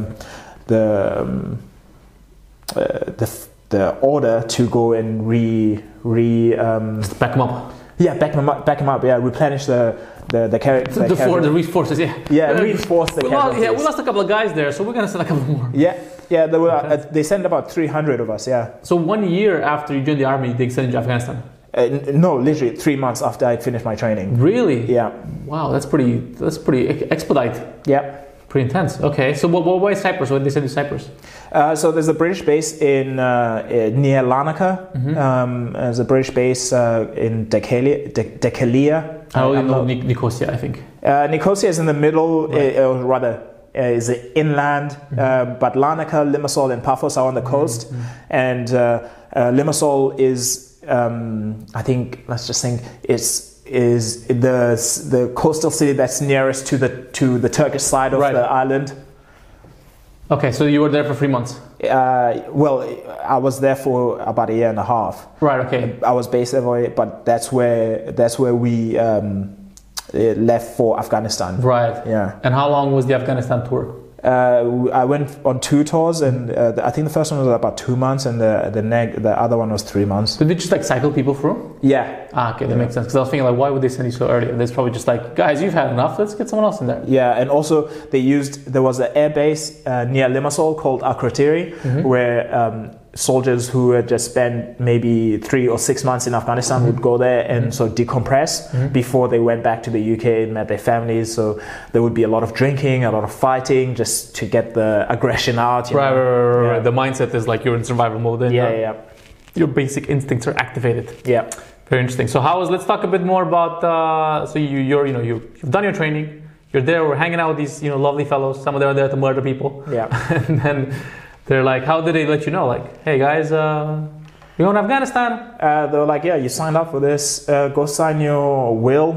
the order to go and back them up. Yeah, back them up. Yeah, replenish the reinforces. Reinforce the casualties. We lost a couple of guys there, so we're gonna send a couple more. Yeah, there were. They sent about 300 of us. Yeah. So 1 year after you joined the army, they sent you to Afghanistan. No, literally 3 months after I finished my training. Really? Yeah. Wow, that's pretty expedite. Yeah. Pretty intense. Okay, so why Cyprus? What did they send you to Cyprus? So there's a British base in near Larnaca. There's a British base in Dhekelia. Nicosia, I think. Nicosia is in the middle, or rather, is inland. But Larnaca, Limassol, and Paphos are on the coast, and Limassol is, I think, let's just think, is the coastal city that's nearest to the Turkish side of the island. Okay, so you were there for 3 months. Well, I was there for about a year and a half. Right. Okay. I was based there, but that's where we left for Afghanistan. Right. Yeah. And how long was the Afghanistan tour? I went on 2 tours, and I think the first one was about 2 months, and the other one was 3 months. So did you just cycle people through? Yeah. Okay, that makes sense. Because I was thinking, why would they send you so early? There's probably just guys, you've had enough. Let's get someone else in there. Yeah, and also there was an air base near Limassol called Akrotiri, where soldiers who had just spent maybe 3 or 6 months in Afghanistan would go there and sort of decompress before they went back to the UK and met their families. So there would be a lot of drinking, a lot of fighting, just to get the aggression out. Right. The mindset is you're in survival mode. And, your basic instincts are activated. Yeah. Very interesting. So let's talk a bit more about. So you've done your training. You're there. We're hanging out with these lovely fellows. Some of them are there to murder people. Yeah. And then they're like, how did they let you know? Hey guys, you're going to Afghanistan? They were like, yeah, you signed up for this. Go sign your will.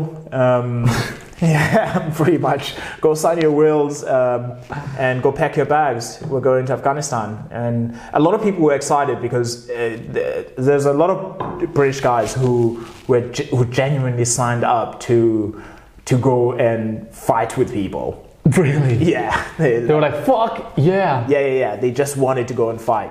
Yeah, pretty much. Go sign your wills and go pack your bags. We're going to Afghanistan. And a lot of people were excited because there's a lot of British guys who genuinely signed up to go and fight with people. Really? Yeah. They were like, fuck, yeah. Yeah. They just wanted to go and fight.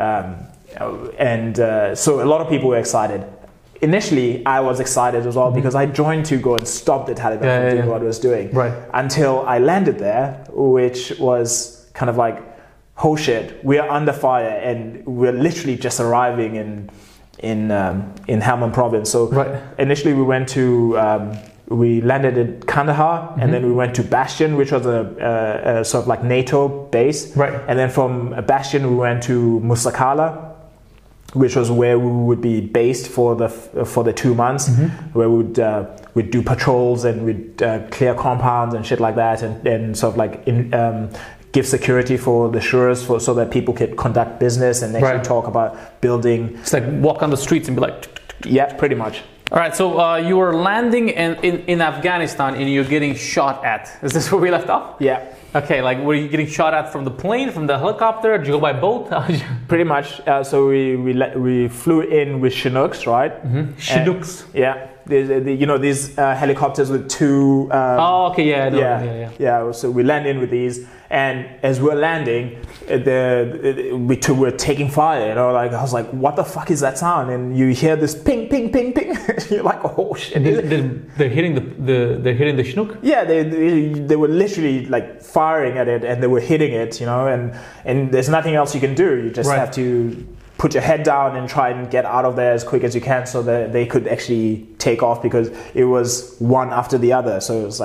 So a lot of people were excited. Initially, I was excited as well because I joined to go and stop the Taliban from doing what it was doing. Right. Until I landed there, which was kind of like, oh shit, we are under fire and we're literally just arriving in Helmand province. So initially we landed in Kandahar, and then we went to Bastion, which was a sort of like NATO base. Right. And then from Bastion, we went to Musakala, which was where we would be based for the 2 months, where we'd do patrols and we'd clear compounds and shit like that, and sort of give security for the Shuras so that people could conduct business and actually talk about building. It's like walk on the streets and be like. Yeah, pretty much. All right, so you were landing in Afghanistan and you're getting shot at. Is this where we left off? Yeah. Okay, were you getting shot at from the plane, from the helicopter? Did you go by boat? Pretty much. So we flew in with Chinooks, right? Chinooks. Yeah. These helicopters with 2. Yeah. So we land in with these, and as we're landing, we're taking fire. I was like, what the fuck is that sound? And you hear this ping, ping, ping, ping. You're like, oh shit. They're hitting the Chinook. Yeah, they were literally firing at it, and they were hitting it. And there's nothing else you can do. You just have to put your head down and try and get out of there as quick as you can so that they could actually take off, because it was one after the other. So it was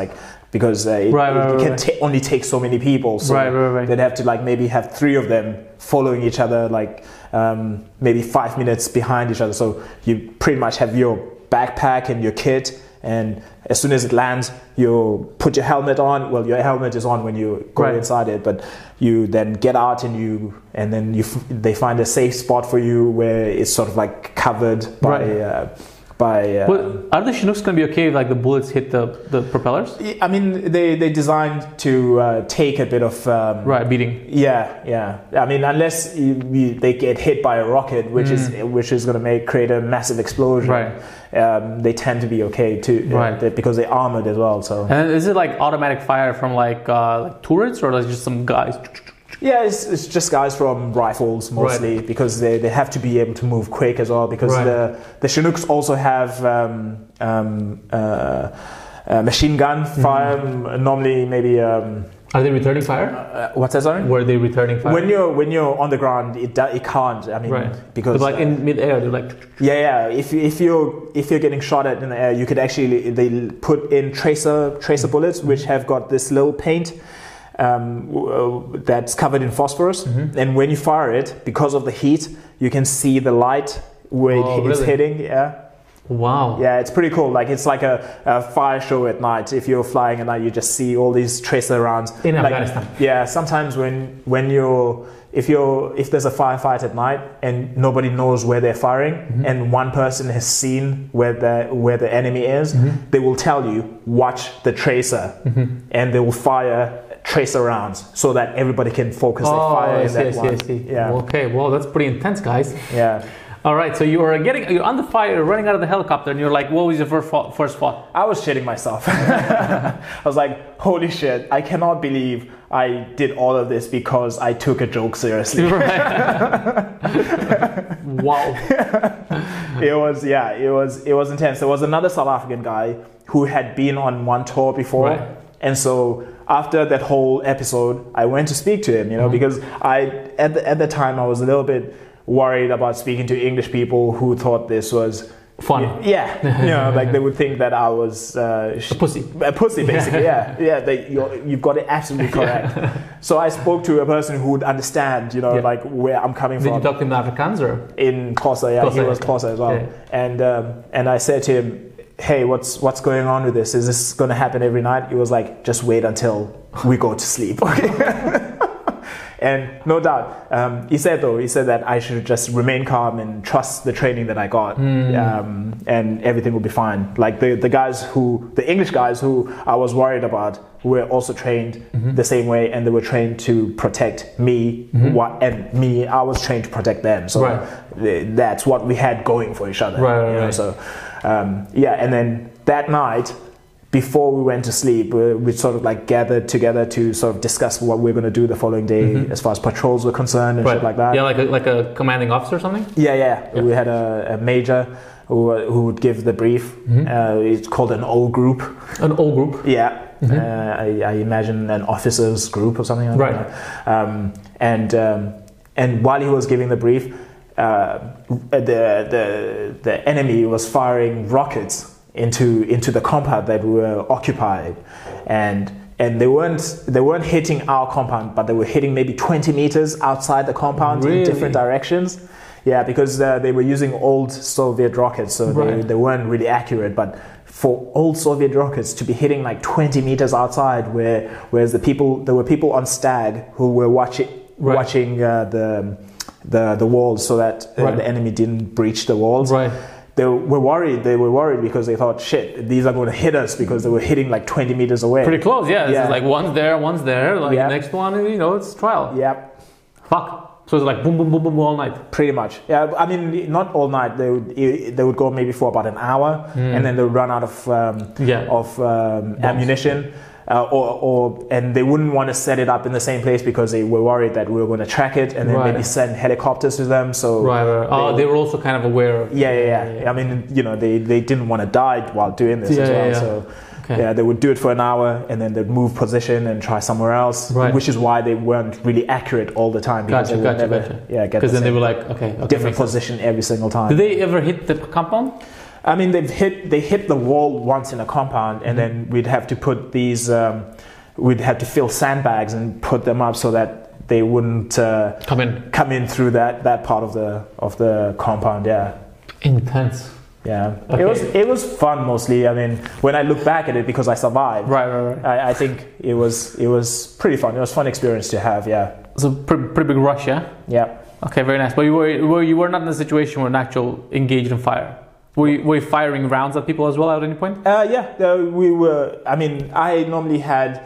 because it can only take so many people. So they'd have to like maybe have 3 of them following each other, like maybe 5 minutes behind each other. So you pretty much have your backpack and your kit, and as soon as it lands, you put your helmet on. Well, your helmet is on when you go inside it, but you then get out and they find a safe spot for you where it's sort of like covered by. Are the Chinooks going to be okay if like the bullets hit the propellers? I mean, they designed to take a bit of beating. Yeah. I mean, unless they get hit by a rocket, which is going to create a massive explosion. Right. They tend to be okay too, because they're armored as well. So. And is it like automatic fire from like turrets, or like just some guys? Yeah, it's just guys from rifles mostly, because they have to be able to move quick as well, because the Chinooks also have machine gun fire, normally maybe... Are they returning fire? What's that, sorry? Were they returning fire? When you're on the ground, it can't. I mean, because... But like in mid-air, they're like... Yeah. If you're getting shot at in the air, you could actually... They put in tracer bullets, which have got this little paint... that's covered in phosphorus, and when you fire it, because of the heat, you can see the light where it's hitting. Wow. Yeah, it's pretty cool. Like it's like a fire show at night. If you're flying at night, you just see all these tracer rounds in Afghanistan. Yeah, sometimes if there's a firefight at night and nobody knows where they're firing, and one person has seen where the enemy is, they will tell you, watch the tracer, and they will fire tracer rounds so that everybody can focus their fire in that one. Yeah. Okay, well, that's pretty intense, guys. Yeah. All right, so you're on the fire, you're running out of the helicopter, and you're like, what was your first thought? I was shitting myself. I was like, holy shit, I cannot believe I did all of this because I took a joke seriously. Wow. It was intense. There was another South African guy who had been on one tour before, and so after that whole episode, I went to speak to him, because at the time I was a little bit worried about speaking to English people who thought this was fun. Yeah, like they would think that I was a pussy. A pussy, basically. You've got it absolutely correct. So I spoke to a person who would understand, like where I'm coming from. Did you talk to him in Afrikaans or in Xhosa? Yeah, he was Xhosa as well. Yeah. And I said to him, hey, what's going on with this? Is this going to happen every night? He was like, just wait until we go to sleep. Okay. And no doubt, he said that I should just remain calm and trust the training that I got, and everything will be fine. Like the English guys who I was worried about were also trained the same way, and they were trained to protect me, and I was trained to protect them. So that's what we had going for each other. So, and then that night, before we went to sleep, we sort of like gathered together to sort of discuss what we're going to do the following day as far as patrols were concerned and shit like that. Yeah, like a commanding officer or something? Yeah. We had a major who would give the brief. It's called an O group. An O group? Yeah. I imagine an officers group or something like that. And while he was giving the brief, the enemy was firing rockets into the compound that we were occupied, and they weren't hitting our compound, but they were hitting maybe 20 meters outside the compound in different directions. Yeah, because they were using old Soviet rockets, so they weren't really accurate. But for old Soviet rockets to be hitting like 20 meters outside, whereas there were people on Stag who were watching the walls so that the enemy didn't breach the walls. They were worried because they thought, shit, these are going to hit us, because they were hitting like 20 meters away. Pretty close, yeah. It's like one's there. Like the next one, it's trial. Yep. Fuck. So it's like boom, boom, boom, boom all night. Pretty much. Yeah. I mean, not all night. They would go maybe for about an hour, and then they would run out of ammunition. And they wouldn't want to set it up in the same place because they were worried that we were going to track it and then maybe send helicopters to them. So they were also kind of aware of. Yeah. I mean, they didn't want to die while doing this as well. So they would do it for an hour and then they'd move position and try somewhere else, which is why they weren't really accurate all the time. Gotcha. Because then they were like, okay, different position every single time. Did they ever hit the compound? I mean, they hit the wall once in a compound, and then we'd have to put these. We'd have to fill sandbags and put them up so that they wouldn't come in through that part of the compound. Yeah. Intense. Yeah. Okay. It was fun mostly. I mean, when I look back at it, because I survived. Right. I think it was pretty fun. It was a fun experience to have. Yeah. It's a pretty big rush, yeah. Yeah. Okay, very nice. But you were not in a situation where an actual engaged in fire. Were you firing rounds at people as well at any point? Yeah, we were. I mean, I normally had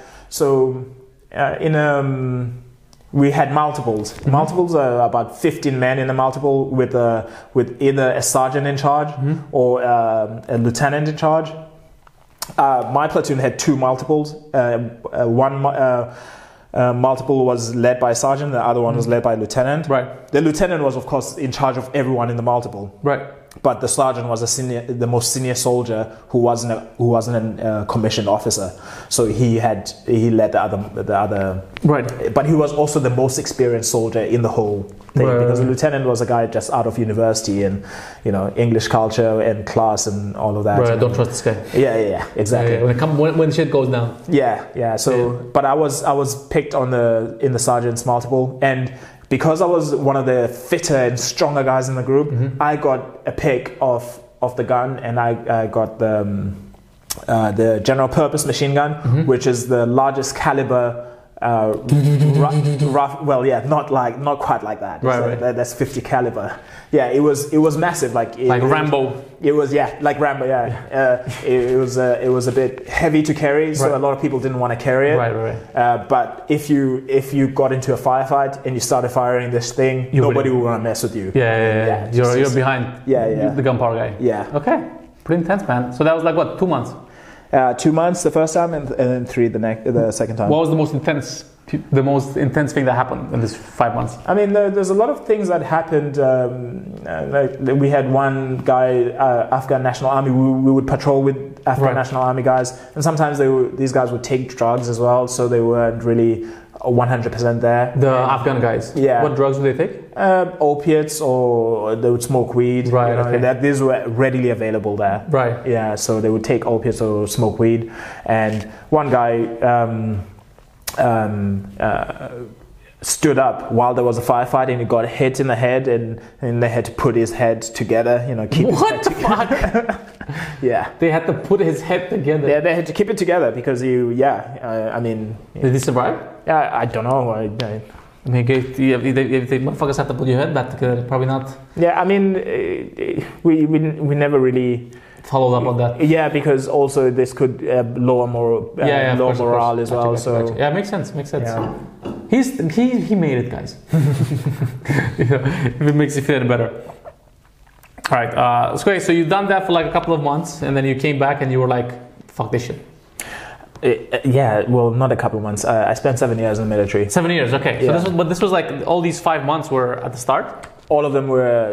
we had multiples. Mm-hmm. Multiples are about 15 men in a multiple with either a sergeant in charge or a lieutenant in charge. My platoon had 2 multiples. One multiple was led by a sergeant, the other one was led by a lieutenant. Right. The lieutenant was, of course, in charge of everyone in the multiple. Right. But the sergeant was the most senior soldier who wasn't a commissioned officer. So he led the other. Right. But he was also the most experienced soldier in the whole thing, because the lieutenant was a guy just out of university and English culture and class and all of that. Right. I don't trust this guy. Yeah. Exactly. Yeah. When shit goes down. Yeah. So, but I was picked in the sergeant's multiple, and because I was one of the fitter and stronger guys in the group, I got a pick of the gun, and I got the general purpose machine gun, which is the largest caliber. Rough, well, yeah, not quite like that. Right. That's 50 caliber. Yeah, it was massive, like Rambo. It was like Rambo. Yeah, it was a bit heavy to carry, so a lot of people didn't want to carry it. Right. But if you got into a firefight and you started firing this thing, nobody would want to mess with you. Yeah. You're behind. Yeah. The gunpowder guy. Yeah. Okay. Pretty intense, man. So that was like what, 2 months? 2 months the first time, and then 3 the second time. What was the most intense thing that happened in this 5 months? I mean, there's a lot of things that happened. Like we had one guy, Afghan National Army. We would patrol with Afghan National Army guys, and sometimes these guys would take drugs as well, so they weren't really 100% there. The Afghan guys. Yeah. What drugs would they take? Opiates, or they would smoke weed. Right. Okay. These were readily available there. Right. Yeah. So they would take opiates or smoke weed, and one guy. Stood up while there was a firefight, and he got hit in the head, and they had to put his head together, keep his head together. Fuck? Yeah. They had to put his head together. Yeah, they had to keep it together because I mean. Did he survive? Yeah, I don't know. I mean, if the motherfuckers have to put your head back together, probably not. Yeah, I mean, we never really followed up on that. Yeah, because also this could lower morale as well. So yeah, makes sense. Yeah. He made it, guys. If it makes you feel any better. All right, it's great. So you've done that for like a couple of months, and then you came back and you were like, "Fuck this shit." Yeah, well, not a couple of months. I spent 7 years in the military. 7 years, okay. Yeah. So this was like all these 5 months were at the start. All of them were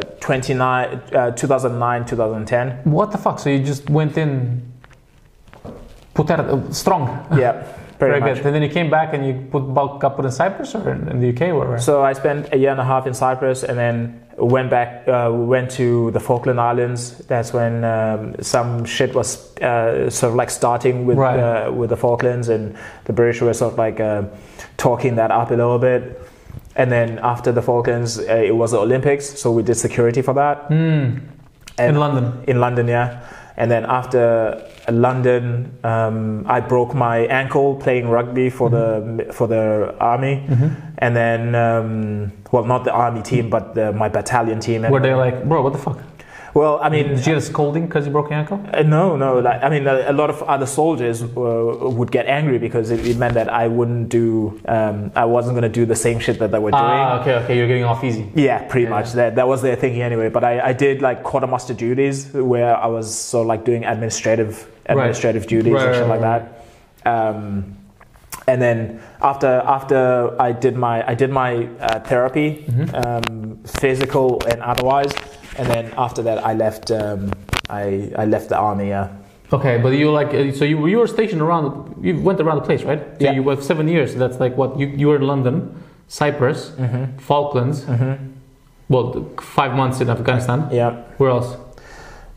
2009, 2010. What the fuck? So you just went in, put that strong. Yeah, very much. Good. And then you came back and you bulk up in Cyprus or in the UK or where? So I spent a year and a half in Cyprus, and then went back. Went to the Falkland Islands. That's when some shit was sort of like starting with the Falklands, and the British were sort of like talking that up a little bit. And then after the Falklands, it was the Olympics, so we did security for that. In London? In London, yeah. And then after London, I broke my ankle playing rugby for the army. And then, well, not the army team, but my battalion team. Were they like, bro, what the fuck? Well, I mean... Did you get a scolding because you broke your ankle? No. I mean, a lot of other soldiers would get angry because it meant that I wouldn't do... I wasn't going to do the same shit that they were doing. Okay. You're getting off easy. Yeah, pretty much. That was their thinking anyway. But I did like quartermaster duties where I was sort of like doing administrative duties and shit like that. And then after I did my therapy, physical and otherwise. And then after that, I left. I left the army. Yeah. Okay, but you so you were stationed around. You went around the place, right? So yeah. You were 7 years. So that's like what you were in London, Cyprus, Falklands. Well, 5 months in Afghanistan. Yeah. Where else?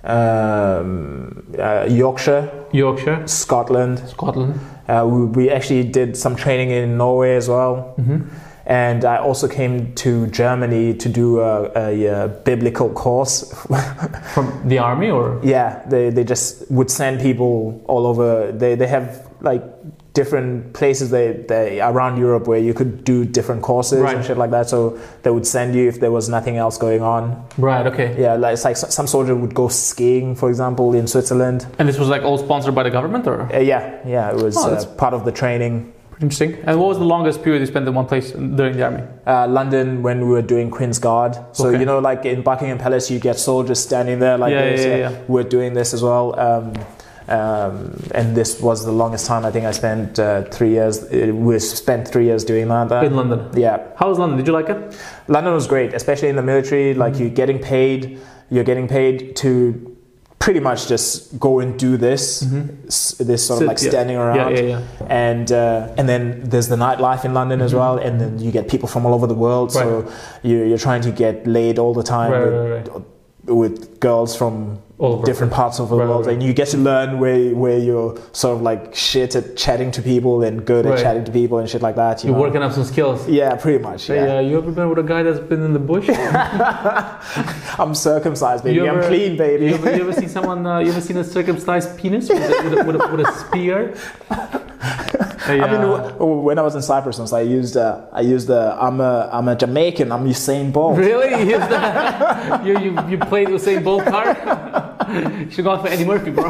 Yorkshire, Scotland. We actually did some training in Norway as well. And I also came to Germany to do a biblical course. From the army, or? Yeah, they just would send people all over. They have like different places they around Europe where you could do different courses and shit like that. So they would send you if there was nothing else going on. Right. Okay. Yeah, like it's like some soldier would go skiing, for example, in Switzerland. And this was like all sponsored by the government, or? Yeah, it was part of the training. Interesting. And what was the longest period you spent in one place during the army? London, when we were doing Queen's Guard. So, you know, like in Buckingham Palace, you get soldiers standing there like this. Yeah. We're doing this as well. And this was the longest time. I think I spent 3 years. We spent 3 years doing that. In London? Yeah. How was London? Did you like it? London was great, especially in the military. Like you're getting paid to pretty much just go and do this sort of like standing around, and then there's the nightlife in London as well, and then you get people from all over the world, so you're trying to get laid all the time with girls from different parts of the world, and you get to learn where you're sort of like shit at chatting to people and good at chatting to people and shit like that. You're working up some skills. Yeah, pretty much. Yeah. You ever been with a guy that's been in the bush? I'm circumcised, baby. I'm clean, baby. You ever seen someone? You ever seen a circumcised penis with a spear? I mean, when I was in Cyprus, I used I'm a Jamaican. I'm Usain Bolt. Really? You used that? You played Usain Bolt card? You should go out for Eddie Murphy, bro.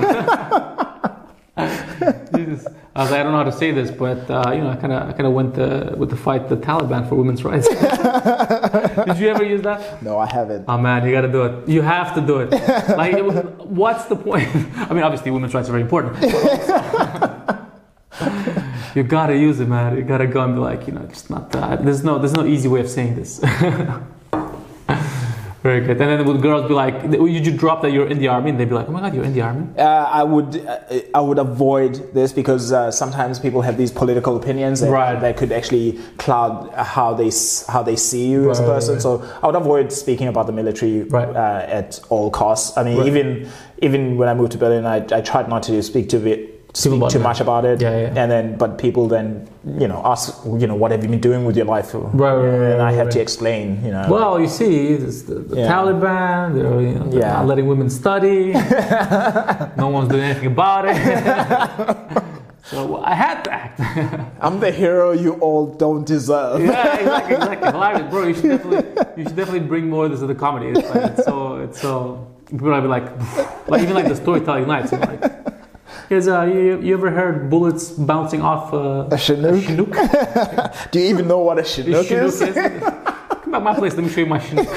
Jesus. I was like, I don't know how to say this, but I kind of went with the fight the Taliban for women's rights. Did you ever use that? No, I haven't. Oh man, you got to do it. You have to do it. Like, what's the point? I mean, obviously, women's rights are very important. You gotta use it, man. You gotta go and be like, just not that. There's no easy way of saying this. Very good. And then would girls be like, would you drop that you're in the army, and they'd be like, oh my god, you're in the army? I would avoid this because sometimes people have these political opinions that could actually cloud how they see you as a person. So I would avoid speaking about the military at all costs. I mean, even when I moved to Berlin, I tried not to speak too much about it, and then but people then ask what have you been doing with your life, and I have to explain. Well, you see, the Taliban, they're not letting women study. No one's doing anything about it. So I had to act. I'm the hero you all don't deserve. Yeah, exactly. Hilarious, bro. You should definitely bring more of this to the comedy. It's so people will be like even like the storytelling nights. You ever heard bullets bouncing off a Chinook? Do you even know what a Chinook is? Come back to my place, let me show you my Chinook.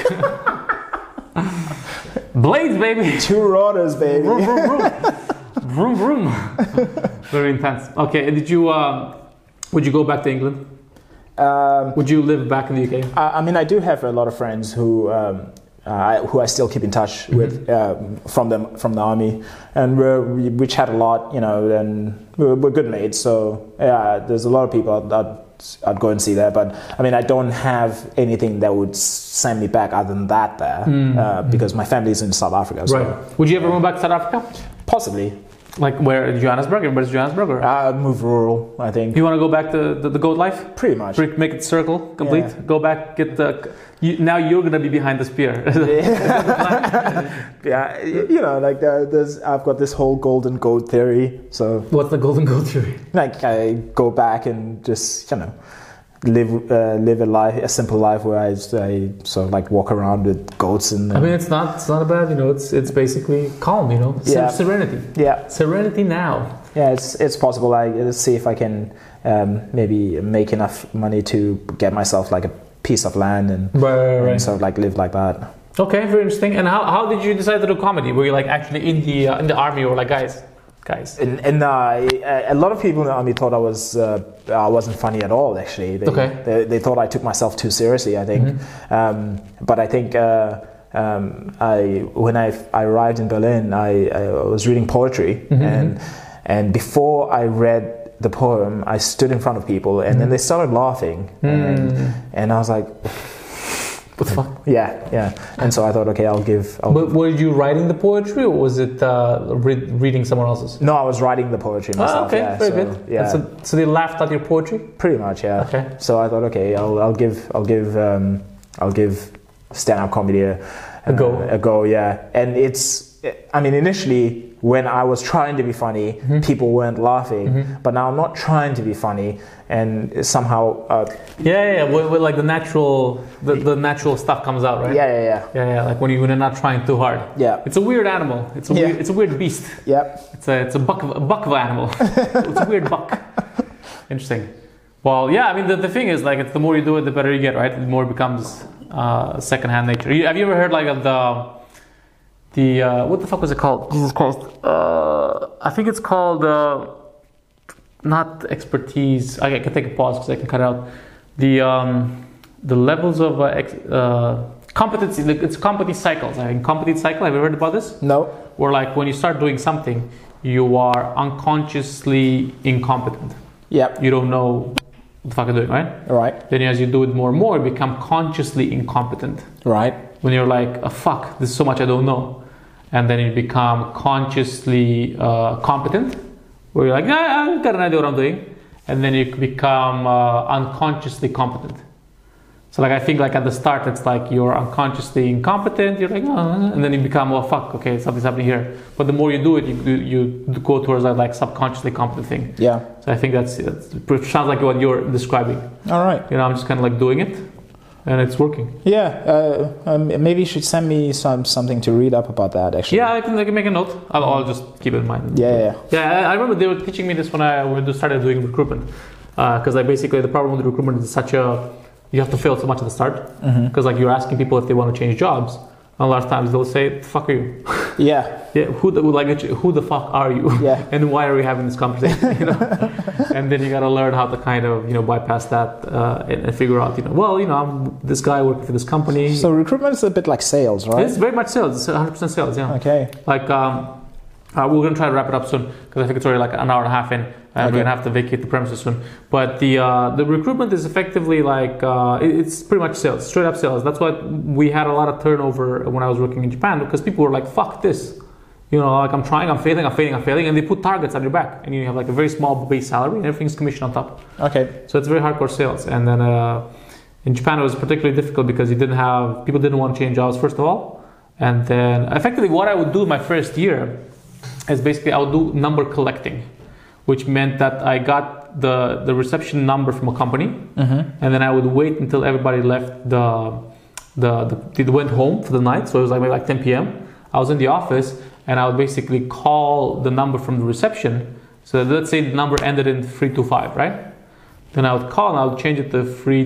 Blades, baby! 2 rotors, baby! Vroom, vroom, vroom. Vroom, vroom. Very intense. Okay, and would you go back to England? Would you live back in the UK? I mean, I do have a lot of friends who I still keep in touch with from the army, and we chat a lot, and we're good mates. So there's a lot of people I'd go and see there. But I mean, I don't have anything that would send me back other than that there, because my family's in South Africa. So. Right. Would you ever move back to South Africa? Possibly. Like where? Johannesburg? Where's Johannesburg? Or? Move rural, I think. You want to go back to the goat life? Pretty much. Make it circle, complete. Yeah. Go back, get the... now you're going to be behind the spear. I've got this whole golden goat theory. So what's the golden goat theory? Like I go back and just, live a simple life where I sort of like walk around with goats and. I mean, it's not a bad. It's basically calm. Serenity. Yeah. Serenity now. Yeah, it's possible. Let's see if I can maybe make enough money to get myself like a piece of land and sort of like live like that. Okay, very interesting. And how did you decide to do comedy? Were you like actually in the army, or like guys? And a lot of people in the army thought I wasn't funny at all. Actually, they thought I took myself too seriously, I think. But I think when I arrived in Berlin, I was reading poetry, and before I read the poem, I stood in front of people, and then they started laughing, and I was like, What the fuck? Yeah. And so I thought, okay, But were you writing the poetry, or was it reading someone else's? No, I was writing the poetry myself. Okay, yeah, very good. Yeah. So they laughed at your poetry? Pretty much, yeah. Okay. So I thought, okay, I'll give stand-up comedy a go, yeah. And initially when I was trying to be funny, people weren't laughing. But now I'm not trying to be funny, and somehow. Where like the natural stuff comes out, right? Yeah. Like when you're not trying too hard. Yeah. It's a weird animal. It's a weird beast. Yep. It's a buck of an animal. It's a weird buck. Interesting. Well, yeah. I mean, the thing is, like, it's the more you do it, the better you get, right? The more it becomes secondhand nature. Have you ever heard like of the what the fuck was it called? Jesus Christ. I think it's called not expertise. I can take a pause because I can cut it out. The levels of competency. It's competency cycles. Competency cycle. Have you heard about this? No. Where like when you start doing something, you are unconsciously incompetent. Yep. You don't know what the fuck you're doing, right? Right. Then as you do it more and more, you become consciously incompetent. Right. When you're like, oh, fuck, there's so much I don't know. And then you become consciously competent, where you're like, I've got an idea what I'm doing. And then you become unconsciously competent. So like I think like at the start it's like you're unconsciously incompetent, you're like, oh, and then you become, oh fuck, okay, something's happening here. But the more you do it, you go towards that like subconsciously competent thing. Yeah. So I think it sounds like what you're describing. All right. You know, I'm just kind of like doing it, and it's working. Yeah. Maybe you should send me something to read up about that. Actually. Yeah, I can make a note. I'll just keep it in mind. Yeah. I remember they were teaching me this when I started doing recruitment, because basically the problem with recruitment is you have to fail so much at the start, because like you're asking people if they want to change jobs, and a lot of times they'll say, "The fuck are you?" Yeah. Who the fuck are you? Yeah. And why are we having this conversation? You know. And then you got to learn how to kind of bypass that and figure out I'm this guy working for this company. So recruitment is a bit like sales, right? It's very much sales. It's 100% sales. Yeah. Okay. Like we're gonna try to wrap it up soon because I think it's already like an hour and a half in. And we're gonna have to vacate the premises soon. But the recruitment is effectively like it's pretty much sales, straight up sales. That's why we had a lot of turnover when I was working in Japan, because people were like, "Fuck this," like I'm trying, I'm failing, and they put targets on your back, and you have like a very small base salary, and everything's commission on top. Okay. So it's very hardcore sales, and then in Japan it was particularly difficult because people didn't want to change jobs first of all, and then effectively what I would do my first year is basically I would do number collecting, which meant that I got the reception number from a company, and then I would wait until everybody left they went home for the night. So it was like maybe like 10 p.m. I was in the office, and I would basically call the number from the reception. So let's say the number ended in 325, right? Then I would call and I would change it to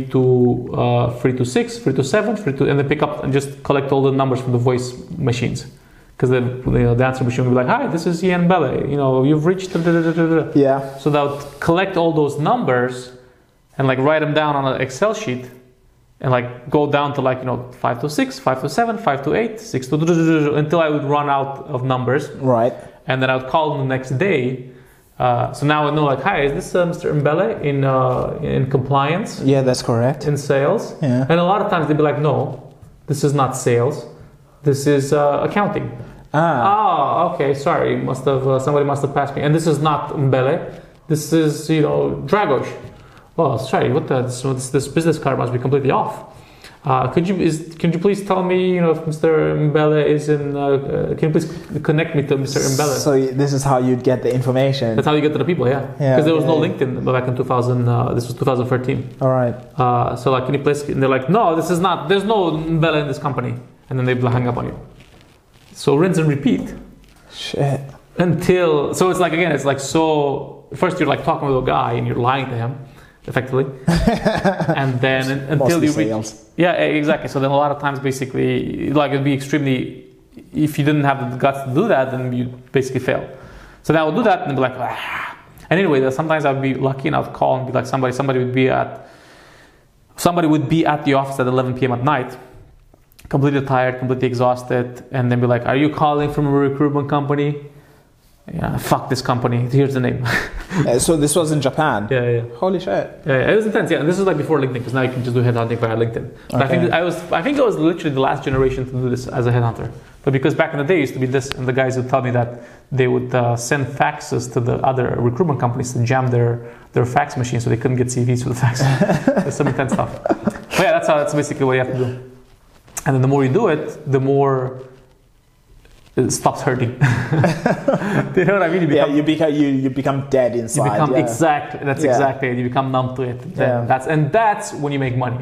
326, 327, 32, and then pick up and just collect all the numbers from the voice machines. Because the answer machine would be like, "Hi, this is Ian Belle. You've reached." Yeah. So that would collect all those numbers and like write them down on an Excel sheet, and like go down to like 526, 527, 528, 6 until I would run out of numbers. Right. And then I would call them the next day. So now I know like, "Hi, is this Mr. Mbele in compliance?" Yeah, that's correct. In sales. Yeah. And a lot of times they'd be like, "No, this is not sales. This is accounting." Okay, sorry. Somebody must have passed me. And this is not Mbele. This is Dragos. Oh, sorry. This business card must be completely off. Can you please tell me if Mr. Mbele is in? Can you please connect me to Mr. Mbele? So this is how you'd get the information. That's how you get to the people, yeah. Because there was no LinkedIn back in 2000. This was 2013. All right. So like, can you please? And they're like, "No, this is not. There's no Mbele in this company." And then they hang up on you. So rinse and repeat. Shit. So it's like, again, it's like, so first you're like talking with a guy and you're lying to him, effectively. And then until you reach. Yeah, exactly. So then a lot of times basically, like it'd be extremely, if you didn't have the guts to do that, then you basically fail. So then I would do that and be like, ah. And anyway, sometimes I'd be lucky and I'd call and be like, somebody would be at the office at 11 p.m. at night, completely tired, completely exhausted, and then be like, "Are you calling from a recruitment company?" Yeah, fuck this company. Here's the name. So this was in Japan. Yeah. Holy shit. Yeah, it was intense. Yeah, and this is like before LinkedIn, because now you can just do headhunting via LinkedIn. But Okay. I think I was literally the last generation to do this as a headhunter. But because back in the day it used to be this, and the guys would tell me that they would send faxes to the other recruitment companies to jam their fax machine so they couldn't get CVs with the fax. There's some intense stuff. But yeah, that's basically what you have to do. And then the more you do it, the more it stops hurting. Do you know what I mean? You become dead inside. Exactly. That's exactly it. You become numb to it. That's when you make money.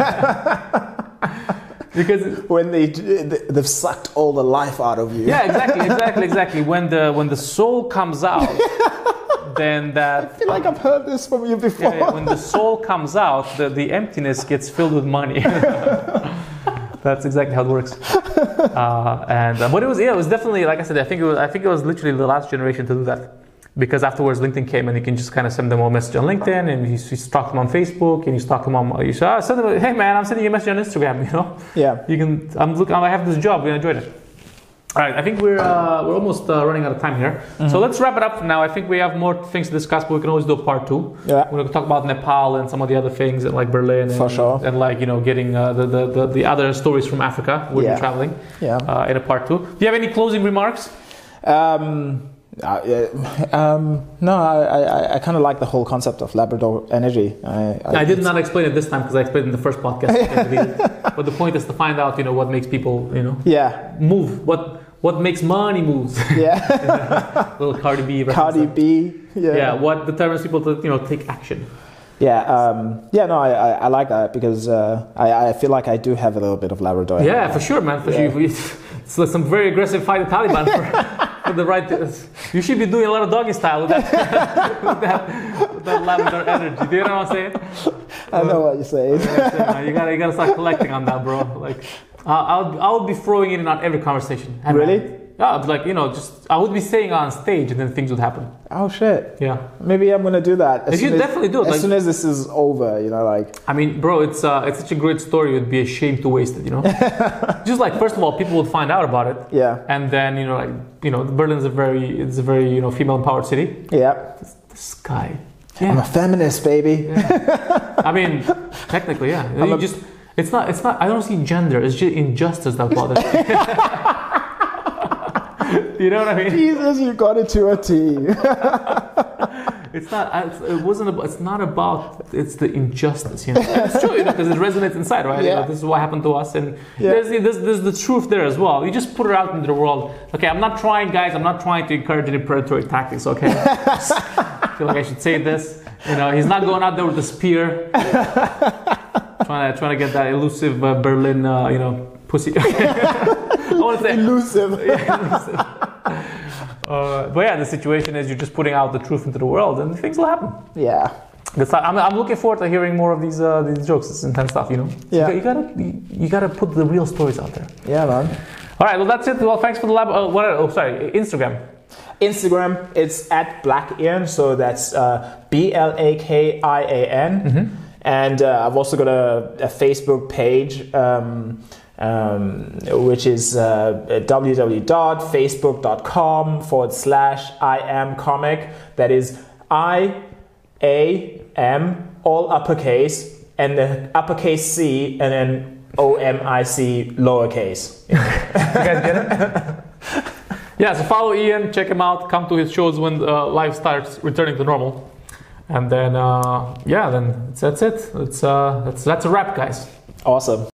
Because when they've sucked all the life out of you. Yeah, exactly. When the soul comes out, then that. I feel like I've heard this from you before. Yeah, when the soul comes out, the emptiness gets filled with money. That's exactly how it works. But it was definitely, like I said, I think it was literally the last generation to do that. Because afterwards LinkedIn came and you can just kind of send them a message on LinkedIn, and you stalk them on Facebook, and you stalk them on, send them, hey man, I'm sending you a message on Instagram, you know? Yeah. You can, I have this job, we enjoyed it. All right, I think we're almost running out of time here. Mm-hmm. So let's wrap it up for now. I think we have more things to discuss, but we can always do a part 2. Yeah. We're going to talk about Nepal and some of the other things, and like Berlin, and, for sure. And like, getting the other stories from Africa when you're traveling. Yeah. In a part 2. Do you have any closing remarks? No, I kind of like the whole concept of Labrador energy. I did not explain it this time because I explained it in the first podcast. But the point is to find out, what makes people, move. What makes money moves. Yeah. Little Cardi B. Cardi B. Yeah. Yeah. What determines people to take action. Yeah, no, I like that because I feel like I do have a little bit of Labrador. Yeah, for sure, man. For sure. It's like some very aggressive fight the Taliban for the right. You should be doing a lot of doggy style with that, with that Labrador energy. Do you know what I'm saying? I know what you're saying. You gotta start collecting on that, bro. Like, I'll be throwing it in on every conversation. Really? Yeah, like, just I would be saying on stage, and then things would happen. Oh shit! Yeah, maybe I'm gonna do that. You should definitely do it. As soon as this is over, like. I mean, bro, it's such a great story. It would be a shame to waste it. Just like, first of all, people would find out about it. Yeah. And then Berlin is a very female empowered city. Yeah. This guy. Yeah. I'm a feminist, baby. Yeah. I mean, technically, yeah. It's not. I don't see gender. It's just injustice that bothers me. You know what I mean? Jesus, you got it to a T. It's not about. It's the injustice. It's true, because it resonates inside, right? Yeah. This is what happened to us, and there's the truth there as well. You just put it out into the world. Okay, I'm not trying to encourage any predatory tactics. Okay, I feel like I should say this. He's not going out there with a spear, trying to get that elusive Berlin, pussy. I want to say elusive. Yeah, elusive. But yeah, the situation is you're just putting out the truth into the world, and things will happen. Yeah. I'm looking forward to hearing more of these jokes. It's intense stuff, Yeah. You gotta put the real stories out there. Yeah, man. All right. Well, that's it. Well, thanks for the lab. Instagram. Instagram, it's at Black Ian, so that's BLAKIAN. Mm-hmm. And I've also got a Facebook page, which is www.facebook.com/IamComic. That is IAM, all uppercase, and the uppercase C, and then OMIC lowercase. You guys get it? Yeah, so follow Ian, check him out, come to his shows when life starts returning to normal. And then, that's it. That's a wrap, guys. Awesome.